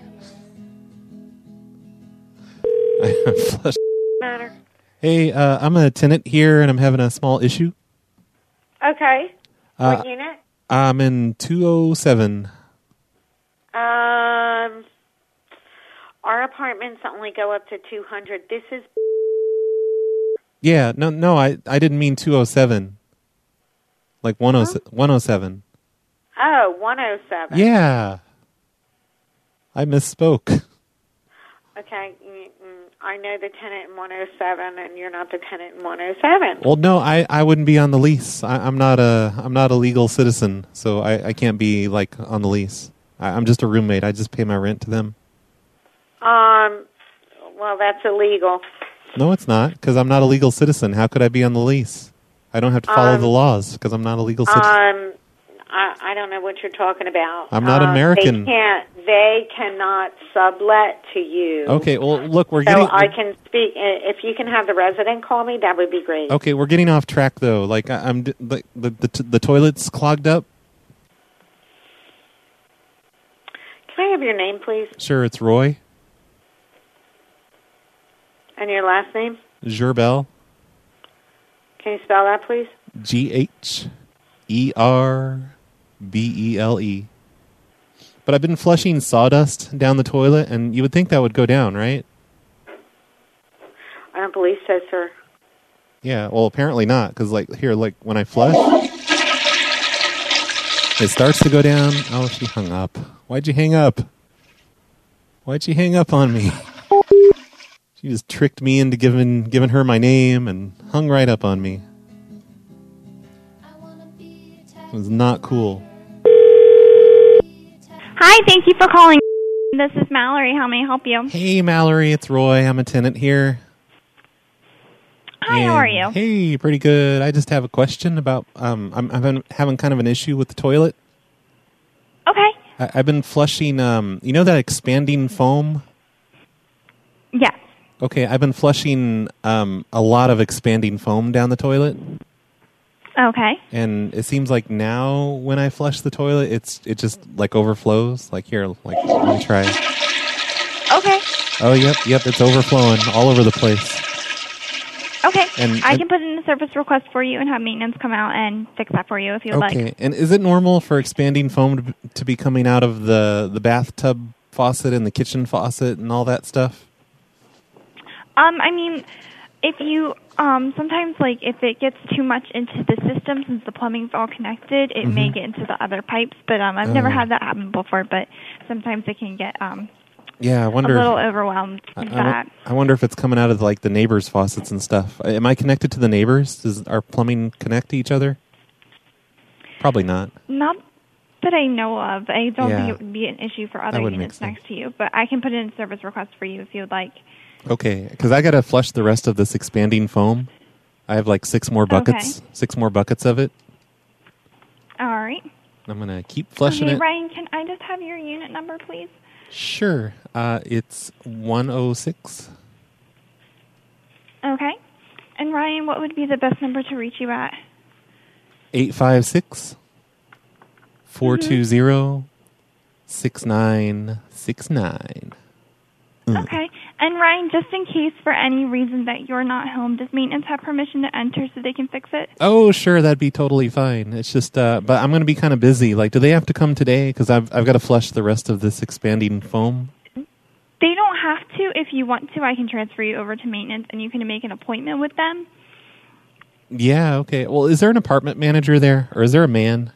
I flushed. Matter. Hey, uh, I'm a tenant here, and I'm having a small issue. Okay. Uh, What unit? I'm in two oh seven. Um, our apartments only go up to two hundred. This is... Yeah, no, no, I, I didn't mean two oh seven. Like one oh seven. Oh, one oh seven. Yeah. I misspoke. Okay. mm, mm, I know the tenant in one oh seven, and you're not the tenant in one oh seven. Well, no, I, I wouldn't be on the lease. I, I'm not a I'm not a legal citizen, so I, I can't be like on the lease. I, I'm just a roommate. I just pay my rent to them. Um, well, that's illegal. No, it's not, because I'm not a legal citizen. How could I be on the lease? I don't have to follow Um, the laws because I'm not a legal citizen. Um, I, I don't know what you're talking about. I'm not Um, American. They can't. They cannot sublet to you. Okay, well, look, we're So getting I can speak. If you can have the resident call me, that would be great. okay. We're getting off track though. Like I, I'm like the the the, the toilet's clogged up. Can I have your name, please, Sure, it's Roy and your last name? Gerbel. Can you spell that, please? G H E R B E L E. But I've been flushing sawdust down the toilet, and you would think that would go down, right? I don't believe so, sir. Yeah, well, apparently not, because, like, here, like, when I flush, it starts to go down. Oh, she hung up. Why'd you hang up? Why'd she hang up on me? She just tricked me into giving giving her my name and hung right up on me. It was not cool. Hi, thank you for calling. This is Mallory. How may I help you? Hey, Mallory, it's Roy. I'm a tenant here. Hi, And, how are you? Hey, pretty good. I just have a question about, um, I'm, I'm having- having kind of an issue with the toilet. Okay. I, I've been flushing, um, you know that expanding foam? Yes. Okay, I've been flushing um, a lot of expanding foam down the toilet. Okay. And it seems like now when I flush the toilet, it's it just like overflows. Like here, like let me try. Okay. Oh, yep, yep, it's overflowing all over the place. Okay. And- I and- can put in a service request for you and have maintenance come out and fix that for you if you'd Okay, like. and is it normal for expanding foam to, to be coming out of the, the bathtub faucet and the kitchen faucet and all that stuff? Um, I mean, if you um sometimes like if it gets too much into the system since the plumbing's all connected, it may Mhm. get into the other pipes. But um, I've never Oh. had that happen before. But sometimes it can get um Yeah, I wonder. a little if, overwhelmed I, with I wo- that. I wonder if it's coming out of like the neighbors' faucets and stuff. Am I connected to the neighbors? Does our plumbing connect to each other? Probably not. Not that I know of. I don't Yeah. think it would be an issue for other That wouldn't units make next to you. But I can put in a service request for you if you would like. Okay, because I got to flush the rest of this expanding foam. I have like six more buckets, Okay. six more buckets of it. All right. I'm going to keep flushing okay, it. Ryan, can I just have your unit number, please? Sure. Uh, it's one oh six. Okay. And Ryan, what would be the best number to reach you at? eight five six, four two zero, six nine six nine. Mm. Okay. And Ryan, just in case for any reason that you're not home, does maintenance have permission to enter so they can fix it? Oh, sure, that'd be totally fine. It's just, uh, but I'm going to be kind of busy. Like, do they have to come today? Because I've I've got to flush the rest of this expanding foam. They don't have to. If you want to, I can transfer you over to maintenance, and you can make an appointment with them. Yeah, okay. Well, is there an apartment manager there, or is there a man?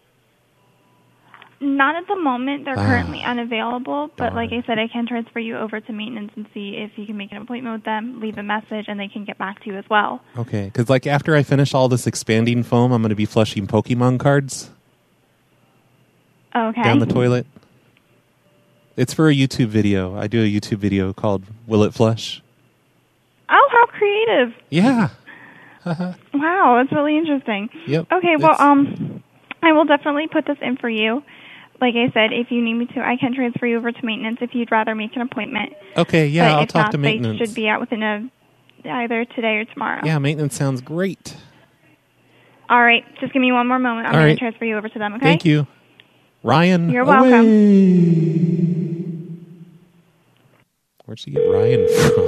Not at the moment. They're Ah, currently unavailable, but darn. like I said, I can transfer you over to maintenance and see if you can make an appointment with them, leave a message, and they can get back to you as well. Okay, because like after I finish all this expanding foam, I'm going to be flushing Pokemon cards Okay. down the toilet. It's for a YouTube video. I do a YouTube video called Will It Flush? Oh, how creative. Yeah. Wow, that's really interesting. Yep. Okay, well, um, I will definitely put this in for you. Like I said, if you need me to, I can transfer you over to maintenance if you'd rather make an appointment. Okay, yeah, but I'll if talk not, to maintenance. They should be out within a, either today or tomorrow. Yeah, maintenance sounds great. All right, just give me one more moment. I'm All going right. to transfer you over to them, okay? Thank you. Ryan, You're away. welcome. Where'd she get Ryan from?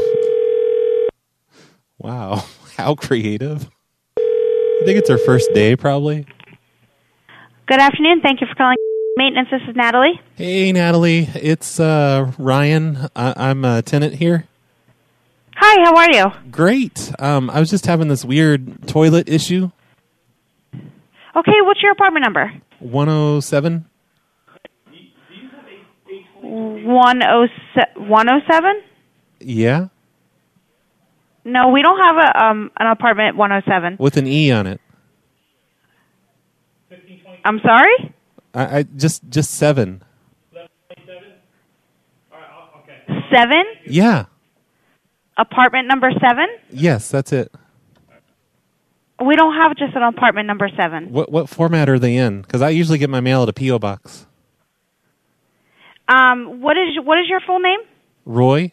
Wow, how creative. I think it's her first day, probably. Good afternoon. Thank you for calling maintenance. This is Natalie. Hey, Natalie. It's uh, Ryan. I- I'm a tenant here. Hi, how are you? Great. Um, I was just having this weird toilet issue. Okay, what's your apartment number? one oh seven? one oh seven? Yeah, No, we don't have a um an apartment one oh seven. with an E on it. I'm sorry? I, I just just seven. Seven? Yeah. Apartment number seven? Yes, that's it. We don't have just an apartment number seven. What what format are they in? Because I usually get my mail at a P O box. Um, what is what is your full name Roy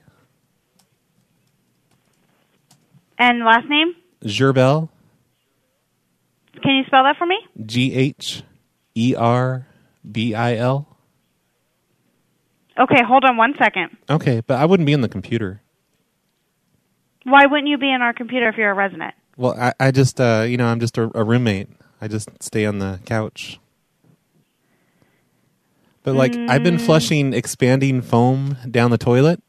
and last name? Gerbel. Can you spell that for me? G H E R B I L. Okay, hold on one second. Okay, but I wouldn't be in the computer. Why wouldn't you be in our computer if you're a resident? Well, I, I just, uh, you know, I'm just a, a roommate. I just stay on the couch. But, like, I've been Mm. flushing expanding foam down the toilet,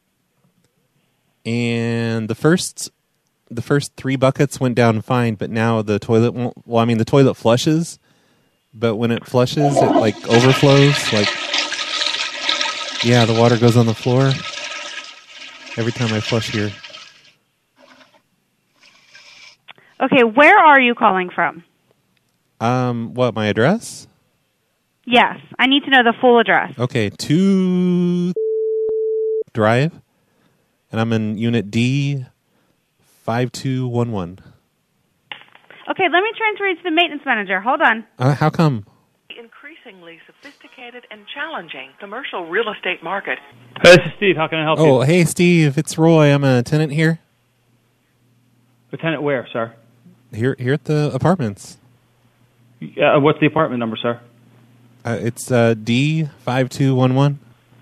and the first the first three buckets went down fine, but now the toilet won't... Well, I mean, the toilet flushes, but when it flushes, it, like, overflows. Like, yeah, the water goes on the floor every time I flush here. Okay, where are you calling from? Um, what, my address? Yes, I need to know the full address. Okay, two Drive, and I'm in Unit D, five two one one. Okay, let me transfer you to the maintenance manager. Hold on. Uh, how come? Increasingly sophisticated and challenging commercial real estate market. Hey, this is Steve. How can I help you? Oh, hey, Steve, it's Roy. I'm a tenant here. Lieutenant where, sir? Here here at the apartments. Uh, what's the apartment number, sir? Uh, it's uh, D five two one one.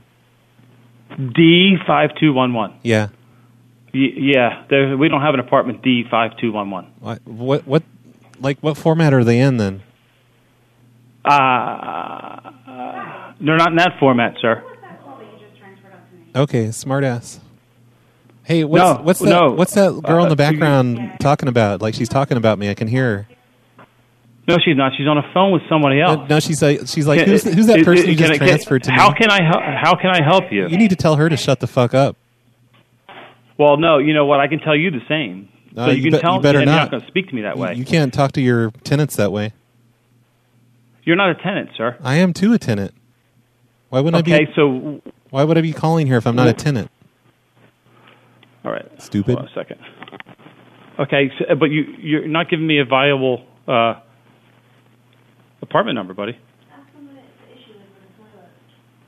D five two one one. Yeah. Y- yeah, there, we don't have an apartment D five two one one. What, what, what, like, what format are they in then? Uh, uh, they're not in that format, sir. Okay, smartass. Hey, what's, No, what's that, no. what's that girl in Uh, the background talking about? Like, she's talking about me. I can hear her. No, she's not. She's on the phone with somebody else. Uh, no, she's like, she's like, Can- who's, who's that is- person you can just I- can- transferred to me? How can I help? How can I help you? You need to tell her to shut the fuck up. Well, no, you know what? I can tell you the same. No, so you, you can bet- tell. you better and You're not. not going to speak to me that way. You can't talk to your tenants that way. You're not a tenant, sir. I am too a tenant. Why wouldn't I Okay, be? so Why would I be calling here if I'm not a tenant? all right. Stupid. Hold on a second. Okay, so, but you you're not giving me a viable uh, apartment number, buddy.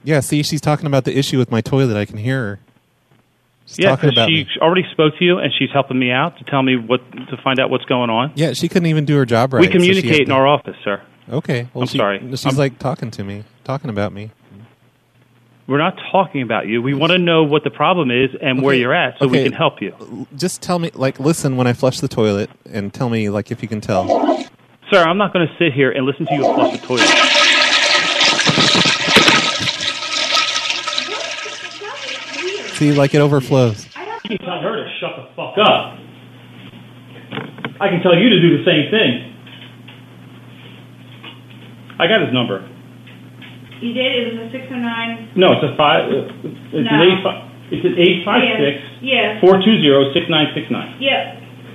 Yeah, see, she's talking about the issue with my toilet. I can hear her. She's yeah, talking 'cause about she me. already spoke to you, and she's helping me out to tell me what to find out what's going on. Yeah, she couldn't even do her job right. we so she communicate had in to- our office, sir. Okay. Well, I'm she, sorry. She's I'm- like talking to me, talking about me. We're not talking about you. We want to know what the problem is and where Okay, you're at so we okay. can help you. Just tell me, like, listen when I flush the toilet, and tell me, like, if you can tell. Sir, I'm not going to sit here and listen to you flush the toilet. See, like, it overflows. I can tell her to shut the fuck up. I can tell you to do the same thing. I got his number. You did? It was a six oh nine. No, it's a five. uh, It's No. an eight five. It's an eight five six. Yes. Four two zero six nine six nine. Yep.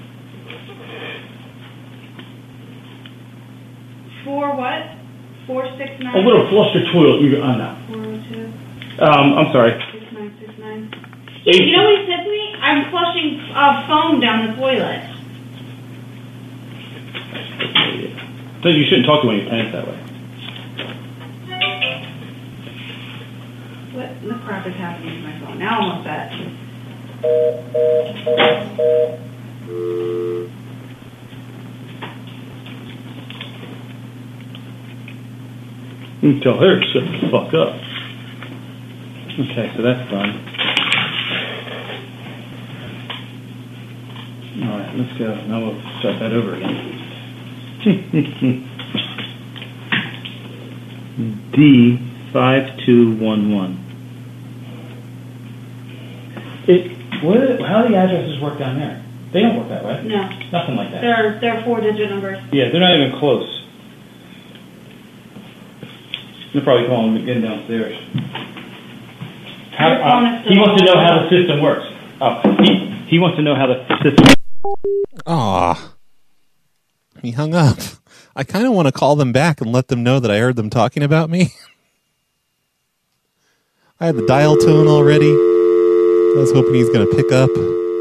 Four what? Four six nine. A little flush the toilet. You go on now. Four oh two. Um, I'm sorry. Six nine six nine. Eight- You know what he said to me? I'm flushing uh, foam down the toilet. So you shouldn't talk to any pants that way. What in the crap is happening to my phone? Now I'm upset. You tell her to shut the fuck up. Okay, so that's done. All right, let's go. Now we'll start that over again. D five two one one. It. What? How do the addresses work down there? They don't work that way. No. Nothing like that. They're they're four digit numbers. Yeah, they're not even close. They're probably calling them again downstairs. How, Your phone uh, is he still wants to know on. how the system works. Oh, he, he wants to know how the system. Aw. He hung up. I kind of want to call them back and let them know that I heard them talking about me. I had the dial tone already. I was hoping he's going to pick up.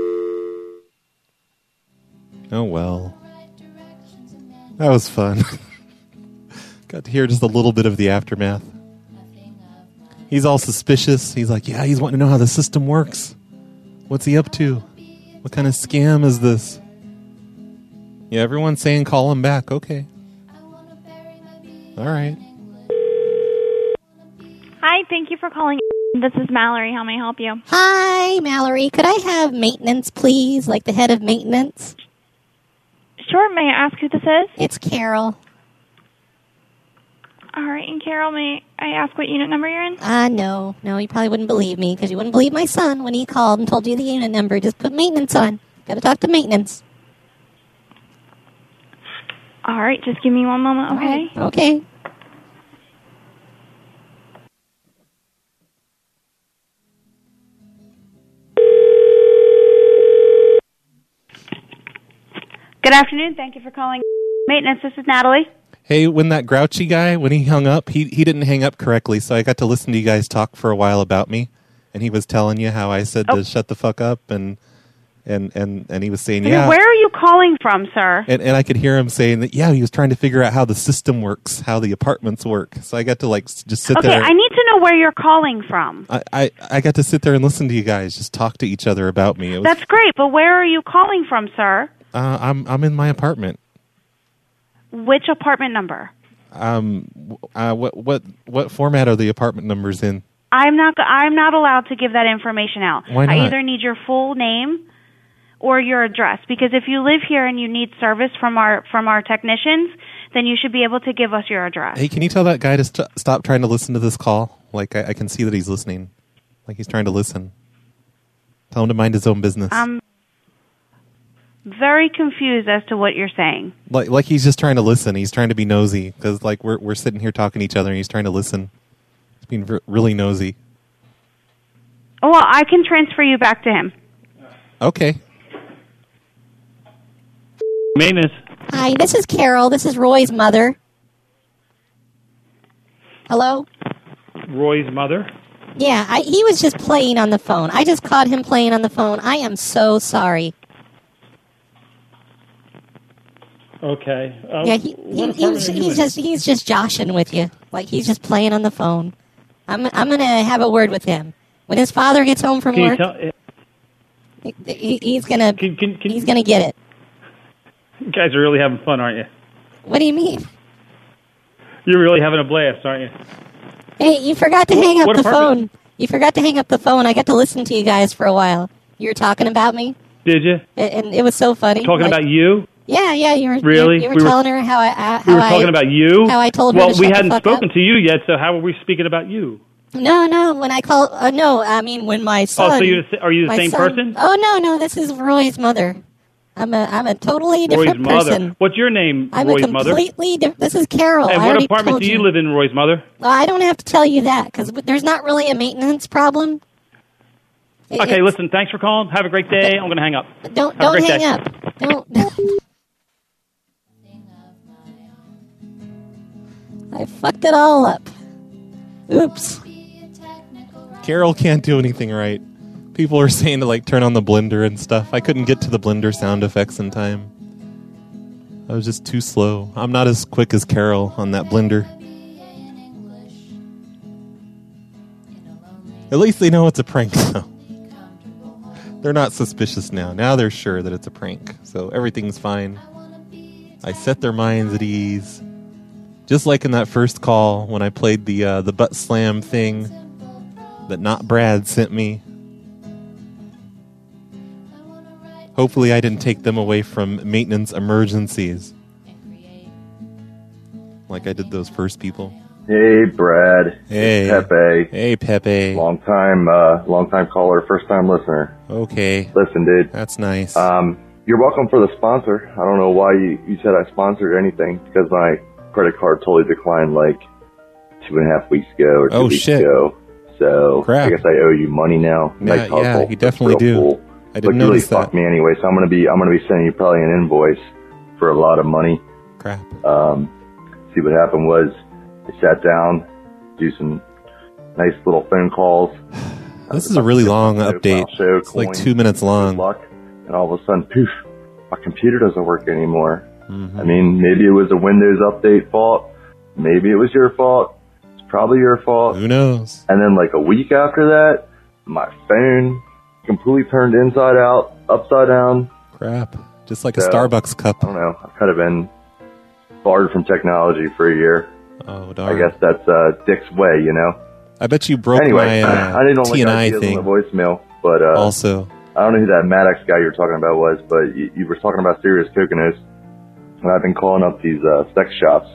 Oh, well. That was fun. Got to hear just a little bit of the aftermath. He's all suspicious. He's like, yeah, he's wanting to know how the system works. What's he up to? What kind of scam is this? Yeah, everyone's saying call him back. Okay. All right. Hi, thank you for calling. This is Mallory. How may I help you? Hi, Mallory. Could I have maintenance, please? Like the head of maintenance? Sure. May I ask who this is? It's Carol. All right. And Carol, may I ask what unit number you're in? Ah, uh, no. No, you probably wouldn't believe me because you wouldn't believe my son when he called and told you the unit number. Just put maintenance on. Got to talk to maintenance. All right. Just give me one moment, okay? Right. Okay. Good afternoon. Thank you for calling maintenance. This is Natalie. Hey, when that grouchy guy, when he hung up, he, he didn't hang up correctly, so I got to listen to you guys talk for a while about me, and he was telling you how I said Oh. to shut the fuck up, and and, and, and he was saying, Okay, yeah. Where are you calling from, sir? And, and I could hear him saying that, yeah, he was trying to figure out how the system works, how the apartments work. So I got to, like, s- just sit Okay, there. I need to know where you're calling from. I, I, I got to sit there and listen to you guys just talk to each other about me. It was, That's great, but where are you calling from, sir? uh, I'm I'm in my apartment. Which apartment number? Um, w- uh, what what what format are the apartment numbers in? I'm not. I'm not allowed to give that information out. Why I not? either need your full name or your address, because if you live here and you need service from our from our technicians, then you should be able to give us your address. Hey, can you tell that guy to st- stop trying to listen to this call? Like, I, I can see that he's listening. Like, he's trying to listen. Tell him to mind his own business. I'm very confused as to what you're saying. Like, like he's just trying to listen. He's trying to be nosy because, like, we're we're sitting here talking to each other, and he's trying to listen. He's being r- really nosy. Oh, well, I can transfer you back to him. Okay. Maintenance. Hi, this is Carol. This is Roy's mother. Hello? Roy's mother. Yeah, I, he was just playing on the phone. I just caught him playing on the phone. I am so sorry. Okay. Uh, Yeah, he, he, what he's, apartment are you he's in? just he's just joshing with you. Like he's just playing on the phone. I'm I'm gonna have a word with him when his father gets home from Can you work. tell? he, he- he's gonna Can, can, can, he's gonna get it. You guys are really having fun, aren't you? What do you mean? You're really having a blast, aren't you? Hey, you forgot to hang up what the apartment- phone. You forgot to hang up the phone. I got to listen to you guys for a while. You were talking about me, Did you? and, and it was so funny. Talking Like- about you? Yeah, yeah. You were Really? You, you were We were- telling her how I how We were I, talking about you? how I told her well, to we shut the hadn't fuck spoken up. to you yet, so how were we speaking about you? No, no. When I call, uh, no. I mean, when my son. Oh, so you're the, are you the my same son- person? Oh no, no. This is Roy's mother. I'm a I'm a totally Roy's different mother. person. What's your name, I'm Roy's a mother? completely different. This is Carol. And I what already apartment told do you live in, Roy's mother? Well, I don't have to tell you that because there's not really a maintenance problem. It- Okay, it's- listen, thanks for calling. Have a great day. I'm going to hang up. Don't Have a don't great hang day. up. Don't. I fucked it all up. Oops. Carol can't do anything right. People are saying to like turn on the blender and stuff. I couldn't get to the blender sound effects in time. I was just too slow. I'm not as quick as Carol on that blender. At least they know it's a prank, though. They're not suspicious now. Now they're sure that it's a prank. So everything's fine. I set their minds at ease. Just like in that first call when I played the uh, the butt slam thing that not Brad sent me. Hopefully I didn't take them away from maintenance emergencies. Like I did those first people. Hey, Brad. Hey. It's Pepe. Hey, Pepe. Long time, uh, long time caller, first time listener. Okay. Listen, dude. That's nice. Um, you're welcome for the sponsor. I don't know why you, you said I sponsored anything because my credit card totally declined like two and a half weeks ago or two Oh, weeks shit. ago. So Crap. I guess I owe you money now. Yeah, nice hustle. yeah, you definitely That's real do. Cool. I But didn't you really notice that. fucked me anyway, so I'm gonna be I'm gonna be sending you probably an invoice for a lot of money. Crap. Um, see what happened was I sat down, do some nice little phone calls. This is a really long No update. file show, It's like coin, two minutes long. luck, and all of a sudden, poof, my computer doesn't work anymore. Mhm. I mean, maybe it was a Windows update fault. Maybe it was your fault. It's probably your fault. Who knows? And then like a week after that, my phone completely turned inside out, upside down. Crap. Just like a So, Starbucks cup. I don't know. I've kind of been barred from technology for a year. Oh, I darn. guess that's uh, Dick's way, you know? I bet you broke Anyway, my uh, I didn't T like and I ideas thing. on the voicemail, but uh, Also. I don't know who that Maddox guy you were talking about was, but you, you were talking about Serious Coconuts, and I've been calling up these uh, sex shops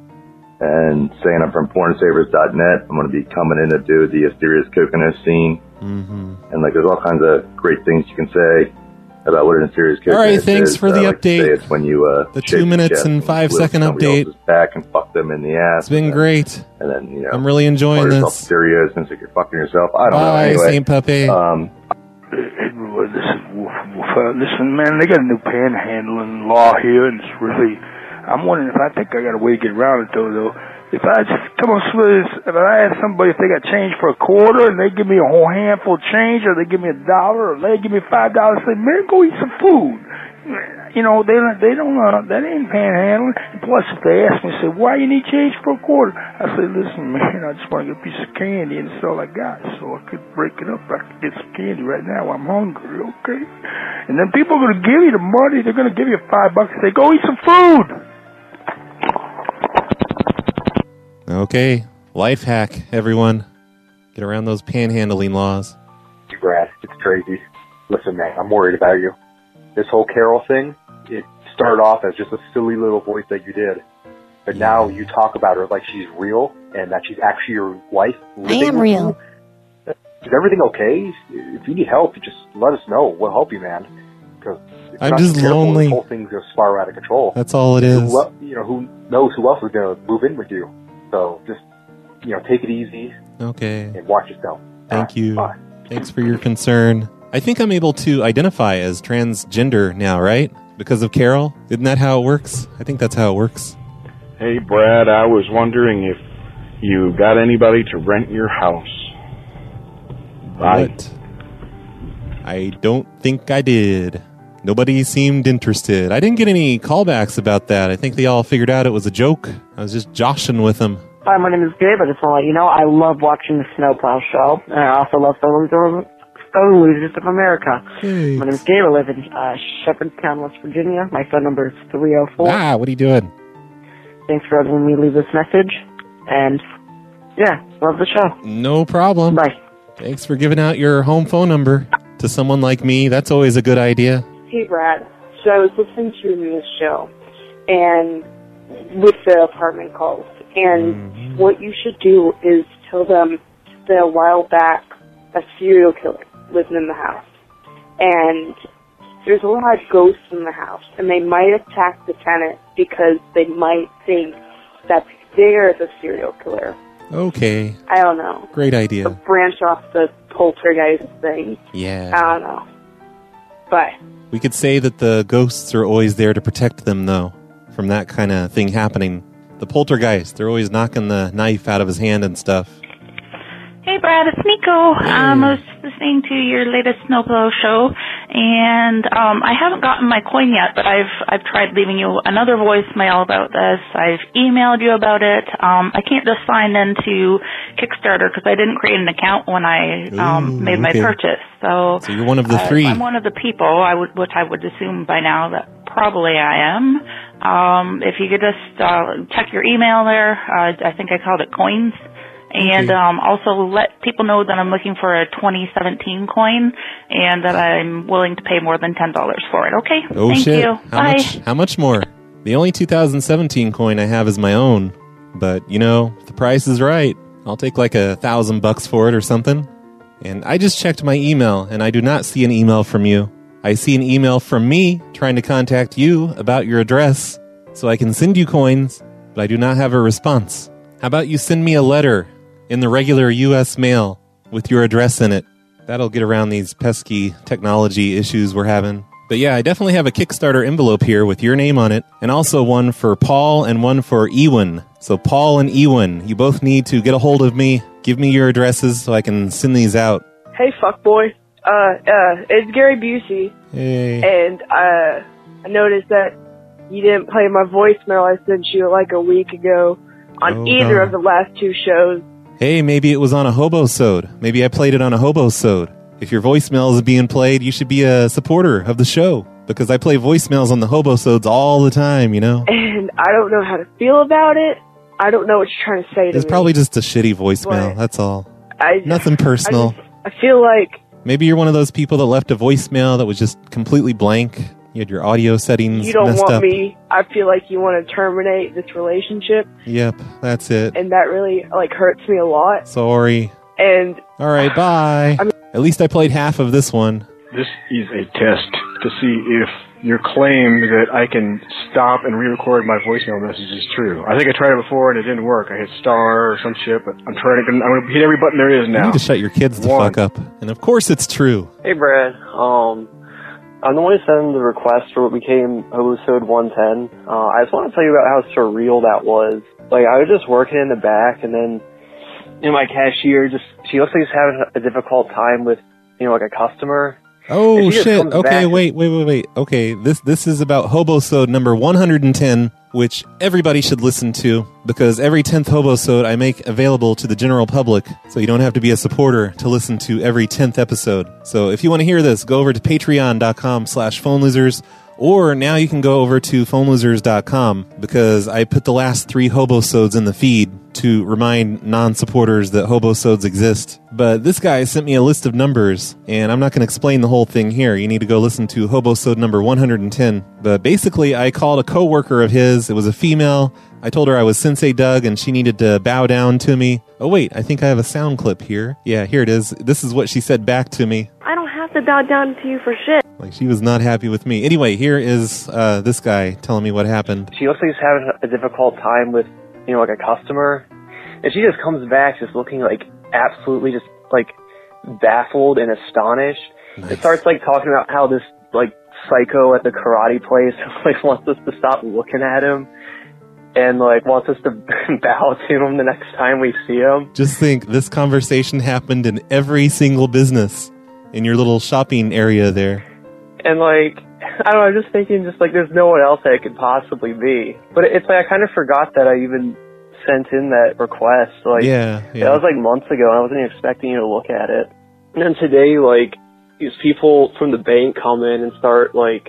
and saying I'm from porn savers dot net. I'm going to be coming in to do the Serious Coconut scene, Mm-hmm. and like there's all kinds of great things you can say about what an Serious All Coconut right, thanks is. for the I like to say update. It's when you uh, The shake two your minutes chest and five whittle second somebody update. else's back and fuck them in the ass. It's been great. And then, you know, I'm really enjoying call yourself this. serious and think you're fucking yourself. I don't know. Bye, Anyway, Saint Puppy. Um, Hey, Roy, this is Wolf Wolf. Uh, listen, man, they got a new panhandling law here, and it's really. I'm wondering if I think I got a way to get around it, though. Though, if I just come on, if I ask somebody if they got change for a quarter, and they give me a whole handful of change, or they give me a dollar, or they give me five dollars, say, man, go eat some food. You know, they they don't uh, that ain't panhandling. Plus, if they ask me, say, why you need change for a quarter? I say, listen, man, I just want to get a piece of candy, and it's all I got, so I could break it up. I could get some candy right now. I'm hungry, okay? And then people are gonna give you the money. They're gonna give you five bucks. Say, go eat some food. Okay. Life hack, everyone. Get around those panhandling laws. Brad, it's crazy. Listen, man, I'm worried about you. This whole Carol thing, it started off as just a silly little voice that you did. But now you talk about her like she's real and that she's actually your wife. I am real. You. Is everything okay? If you need help, you just let us know. We'll help you, man. Because if I'm you're not just careful, lonely. This whole thing's going to spiral out of control. That's all it is. Who, el- you know, who knows who else is going to move in with you. So just, you know, take it easy Okay. and watch yourself. Thank you. Thanks for your concern. I think I'm able to identify as transgender now, right? Because of Carol? Isn't that how it works? I think that's how it works. Hey, Brad, I was wondering if you got anybody to rent your house. Bye. What? I don't think I did. Nobody seemed interested. I didn't get any callbacks about that. I think they all figured out it was a joke. I was just joshing with them. Hi, my name is Gabe. I just want to let you know I love watching the Snowplow Show, and I also love Phone Losers of America. Hey. My name is Gabe. I live in uh, Shepherdstown, West Virginia. My phone number is three oh four. Ah, what are you doing? Thanks for letting me leave this message, and yeah, love the show. No problem. Bye. Thanks for giving out your home phone number to someone like me. That's always a good idea. Hey, Brad. So I was listening to this show, and with the apartment calls, and mm-hmm. what you should do is tell them that a while back a serial killer lived in the house, and there's a lot of ghosts in the house, and they might attack the tenant because they might think that they're the serial killer. Okay. I don't know. Great idea. Or branch off the poltergeist thing. Yeah. I don't know. But we could say that the ghosts are always there to protect them, though, from that kind of thing happening. The poltergeist, they're always knocking the knife out of his hand and stuff. Hey, Brad, it's Nico. Hey. Um, I was listening to your latest Snowplow show, and um, I haven't gotten my coin yet, but I've I've tried leaving you another voicemail about this. I've emailed you about it. Um, I can't just sign into Kickstarter because I didn't create an account when I um, Ooh, made my okay. purchase. So, So you're one of the uh, three. I'm one of the people, I would, which I would assume by now that probably I am. Um, if you could just uh, check your email there, uh, I think I called it Coins. And Okay. um, also let people know that I'm looking for a twenty seventeen coin and that I'm willing to pay more than ten dollars for it. Okay? Oh, Thank shit. you. How Bye. much? How much more? The only two thousand seventeen coin I have is my own. But, you know, if the price is right, I'll take like a thousand bucks for it or something. And I just checked my email, and I do not see an email from you. I see an email from me trying to contact you about your address so I can send you coins, but I do not have a response. How about you send me a letter in the regular U S mail with your address in it? That'll get around these pesky technology issues we're having. But yeah, I definitely have a Kickstarter envelope here with your name on it, and also one for Paul and one for Ewan. So Paul and Ewan, you both need to get a hold of me, give me your addresses so I can send these out. Hey, fuckboy. Uh, uh, it's Gary Busey. Hey. And, uh, I noticed that you didn't play my voicemail I sent you like a week ago on Oh, either no. of the last two shows. Hey, maybe it was on a Hobosode. Maybe I played it on a Hobosode. If your voicemail is being played, you should be a supporter of the show, because I play voicemails on the Hobosodes all the time, you know? And I don't know how to feel about it. I don't know what you're trying to say to It's me. probably just a shitty voicemail, But that's all. I, Nothing personal. I, just, I feel like Maybe you're one of those people that left a voicemail that was just completely blank. You had your audio settings you don't messed want up. me. I feel like you want to terminate this relationship, Yep, that's it. and that really like hurts me a lot. Sorry. And All right, bye. I mean- At least I played half of this one. This is a test to see if your claim that I can stop and re-record my voicemail message is true. I think I tried it before and it didn't work. I hit star or some shit, but I'm trying to. I'm going to hit every button there is You now. need to shut your kids the One. fuck up. And of course it's true. Hey, Brad. Um, I'm the one who sent the request for what became Hobosode one ten. Uh, I just want to tell you about how surreal that was. Like, I was just working in the back, and then, you know, my cashier just, she looks like she's having a difficult time with, you know, like a customer. Oh And she just shit. comes Okay, back- wait, wait, wait, wait. Okay, this this is about Hobosode number one hundred ten, which everybody should listen to, because every tenth Hobosode I make available to the general public, so you don't have to be a supporter to listen to every tenth episode. So if you want to hear this, go over to patreon.com slash phone losers, or now you can go over to phone losers dot com, because I put the last three Hobosodes in the feed to remind non-supporters that Hobosodes exist. But this guy sent me a list of numbers, and I'm not going to explain the whole thing here. You need to go listen to Hobosode number one hundred ten. But basically, I called a coworker of his. It was a female. I told her I was Sensei Doug, and she needed to bow down to me. Oh wait, I think I have a sound clip here. Yeah, here it is. This is what she said back to me. I don't have to bow down to you for shit. Like, she was not happy with me. Anyway, here is uh, this guy telling me what happened. She looks like she's having a difficult time with, you know, like a customer. And she just comes back just looking like absolutely just like baffled and astonished. It starts like talking about how this like psycho at the karate place like wants us to stop looking at him and like wants us to bow to him the next time we see him. Just think, this conversation happened in every single business in your little shopping area there. And like, I don't know, I'm just thinking just like there's no one else that it could possibly be. But it's like I kind of forgot that I even sent in that request. Like, Yeah, yeah. that was like months ago, and I wasn't even expecting you to look at it. And then today, like, these people from the bank come in and start, like,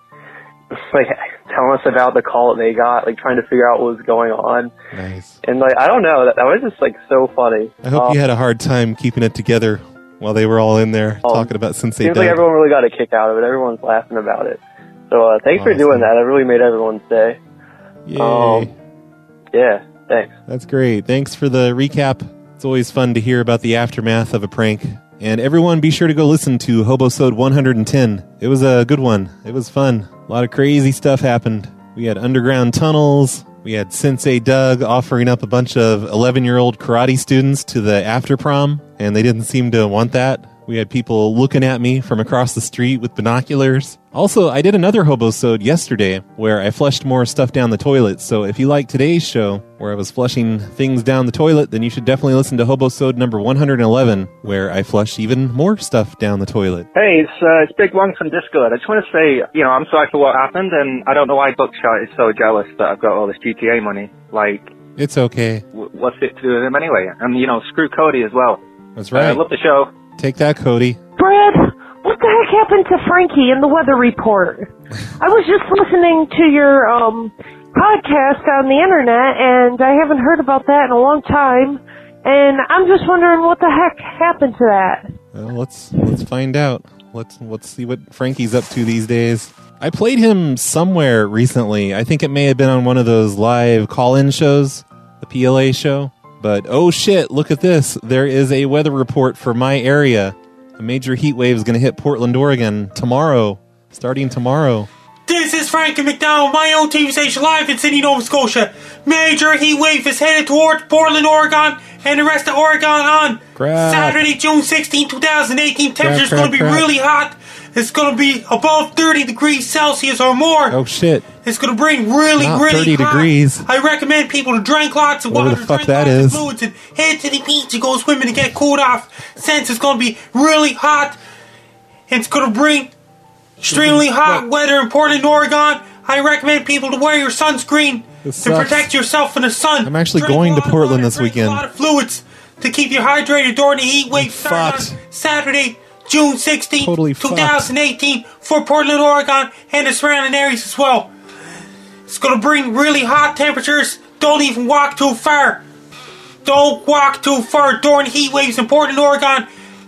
like telling us about the call that they got, like trying to figure out what was going on. Nice. And like, I don't know, that, that was just like so funny. I hope Um, you had a hard time keeping it together while they were all in there Um, talking about Sensei Seems Doug. like everyone really got a kick out of it. Everyone's laughing about it. So uh, thanks for doing that. It really made everyone's day. Yay. Um, yeah, thanks. That's great. Thanks for the recap. It's always fun to hear about the aftermath of a prank. And everyone be sure to go listen to Hobosode one hundred ten. It was a good one. It was fun. A lot of crazy stuff happened. We had underground tunnels. We had Sensei Doug offering up a bunch of eleven-year-old karate students to the after prom, and they didn't seem to want that. We had people looking at me from across the street with binoculars. Also, I did another Hobosode yesterday where I flushed more stuff down the toilet. So if you like today's show, where I was flushing things down the toilet, then you should definitely listen to Hobosode number one hundred eleven, where I flush even more stuff down the toilet. Hey, it's, uh, it's Big One from Discord. I just want to say, you know, I'm sorry for what happened, and I don't know why Buckshot is so jealous that I've got all this G T A money. Like, It's okay. w- what's it to do with him anyway? And, you know, screw Cody as well. That's Uh, right. I love the show. Take that, Cody. Brad, what the heck happened to Frankie in the weather report? I was just listening to your um podcast on the internet, and I haven't heard about that in a long time. And I'm just wondering what the heck happened to that. Well, let's let's find out. Let's let's see what Frankie's up to these days. I played him somewhere recently. I think it may have been on one of those live call-in shows, the P L A show. But oh shit, look at this. There is a weather report for my area. A major heat wave is going to hit Portland, Oregon tomorrow, starting tomorrow. This is Frankie McDonald, my own T V station live in Sydney, Nova Scotia. Major heat wave is headed towards Portland, Oregon, and the rest of Oregon on Crap. Saturday, June sixteenth, twenty eighteen. Temperature's crap, going to be crap. really hot. It's going to be above thirty degrees Celsius or more. Oh shit. It's going to bring really, Not really thirty hot. degrees. I recommend people to drink lots of Whatever water, the fuck drink that lots is. of fluids, and head to the beach and go swimming and get cooled off. Since it's going to be really hot, it's going to bring extremely hot weather in Portland, Oregon. I recommend people to wear your sunscreen This to sucks. protect yourself from the sun. I'm actually Drink going a to lot of Portland water, this drink weekend. A lot of fluids to keep you hydrated during the heat wave starting on Saturday, June sixteenth, Totally fucked. twenty eighteen for Portland, Oregon and the surrounding areas as well. It's going to bring really hot temperatures. Don't even walk too far. Don't walk too far during heat waves in Portland, Oregon.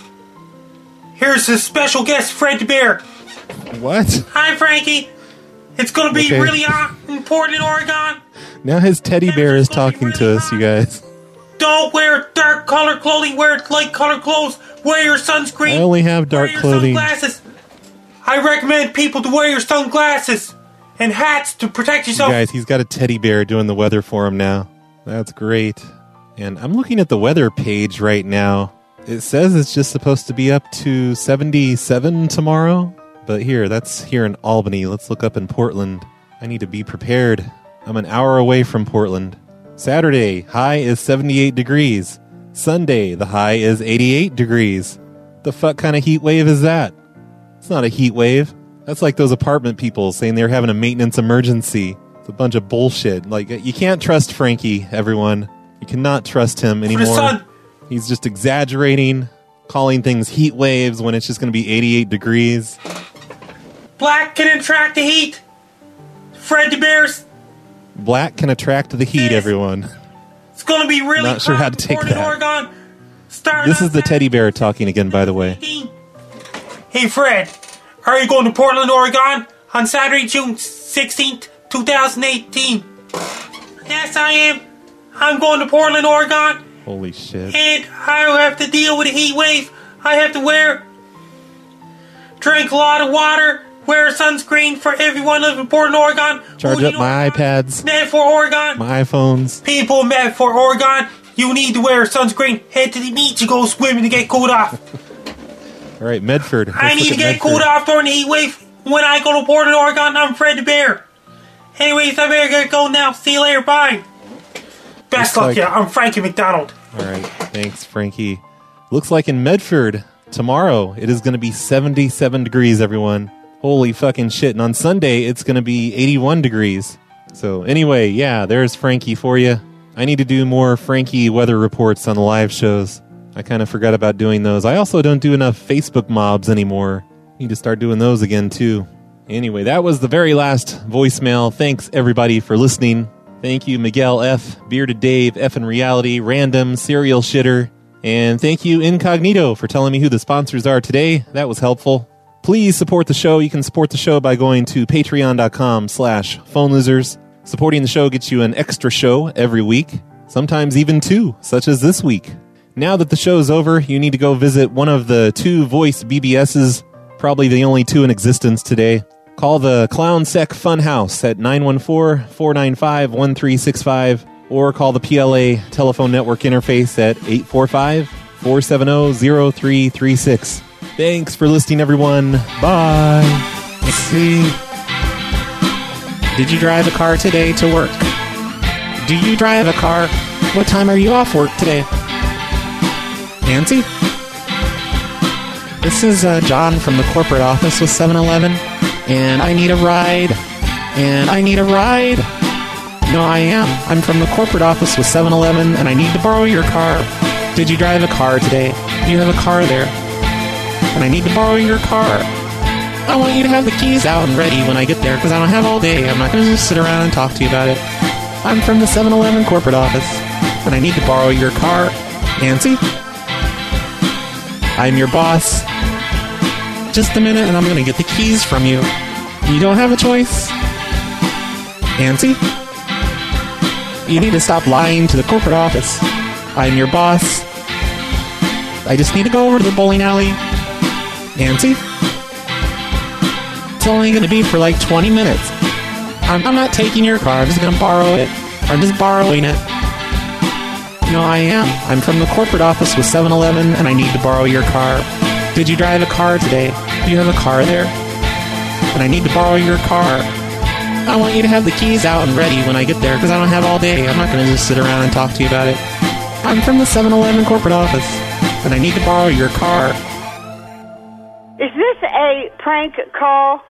Here's a special guest, Fred the Bear. What? Hi, Frankie. It's going to be Okay. really hot in Portland, Oregon. Now his teddy bear is talking to us, you guys. Don't wear dark color clothing. Wear light color clothes. Wear your sunscreen. I only have dark wear your clothing. Sunglasses. I recommend people to wear your sunglasses and hats to protect You yourself. guys, he's got a teddy bear doing the weather for him now. That's great. And I'm looking at the weather page right now. It says it's just supposed to be up to seventy-seven tomorrow. But here, that's here in Albany. Let's look up in Portland. I need to be prepared. I'm an hour away from Portland. Saturday, high is seventy-eight degrees. Sunday, the high is eighty-eight degrees. The fuck kind of heat wave is that? It's not a heat wave. That's like those apartment people saying they're having a maintenance emergency. It's a bunch of bullshit. Like, you can't trust Frankie, everyone. You cannot trust him anymore. sun. He's just exaggerating, calling things heat waves when it's just going to be eighty-eight degrees. Black can attract the heat. Fred the Bear's. Black can attract the heat, everyone. It's going to be really Not sure hot how to in take Portland, that. Oregon. Starting This is the teddy bear talking again, by the way. Hey, Fred, are you going to Portland, Oregon on Saturday, June sixteenth, twenty eighteen? Yes, I am. I'm going to Portland, Oregon, Holy shit. and I have to deal with a heat wave. I have to wear, drink a lot of water, wear sunscreen for everyone living in Portland, Oregon. Charge up my iPads, Medford, Oregon. my iPhones. People in Medford, Oregon, you need to wear sunscreen. Head to the beach and go swimming to get cooled off. All right, Medford. Let's I need look to at get Medford. cooled off during the heat wave when I go to Portland, Oregon. I'm Fred the Bear. Anyways, I better get going now. See you later. Bye. Best Looks luck, like- yeah. I'm Frankie McDonald. All right, thanks, Frankie. Looks like in Medford tomorrow it is going to be seventy-seven degrees, everyone. Holy fucking shit. And on Sunday it's going to be eighty-one degrees. So anyway, yeah, there's Frankie for you. I need to do more Frankie weather reports on the live shows. I kind of forgot about doing those. I also don't do enough Facebook mobs anymore. Need to start doing those again, too. Anyway, that was the very last voicemail. Thanks, everybody, for listening. Thank you, Miguel F., Bearded Dave, F in Reality, Random, Serial Shitter, and thank you, Incognito, for telling me who the sponsors are today. That was helpful. Please support the show. You can support the show by going to patreon.com slash phone losers. Supporting the show gets you an extra show every week, sometimes even two, such as this week. Now that the show's over, you need to go visit one of the two voice B B S's, probably the only two in existence today. Call the Clown Sec Funhouse at nine one four, four nine five, one three six five or call the P L A telephone network interface at eight four five, four seven zero, zero three three six. Thanks for listening, everyone. Bye. Let's see. Did you drive a car today to work? Do you drive a car? What time are you off work today? Nancy? This is uh, John from the corporate office with seven eleven, and I need a ride, and I need a ride. No, I am. I'm from the corporate office with seven eleven, and I need to borrow your car. Did you drive a car today? Do you have a car there? And I need to borrow your car. I want you to have the keys out and ready when I get there, because I don't have all day. I'm not going to just sit around and talk to you about it. I'm from the seven eleven corporate office, and I need to borrow your car. Nancy? I'm your boss. Just a minute, and I'm going to get the keys from you. You don't have a choice. Nancy? You need to stop lying to the corporate office. I'm your boss. I just need to go over to the bowling alley. Nancy? It's only going to be for like twenty minutes. I'm, I'm not taking your car. I'm just going to borrow it. I'm just borrowing it. No, I am. I'm from the corporate office with seven eleven, and I need to borrow your car. Did you drive a car today? Do you have a car there? And I need to borrow your car. I want you to have the keys out and ready when I get there, because I don't have all day. I'm not going to just sit around and talk to you about it. I'm from the seven eleven corporate office, and I need to borrow your car. Is this a prank call?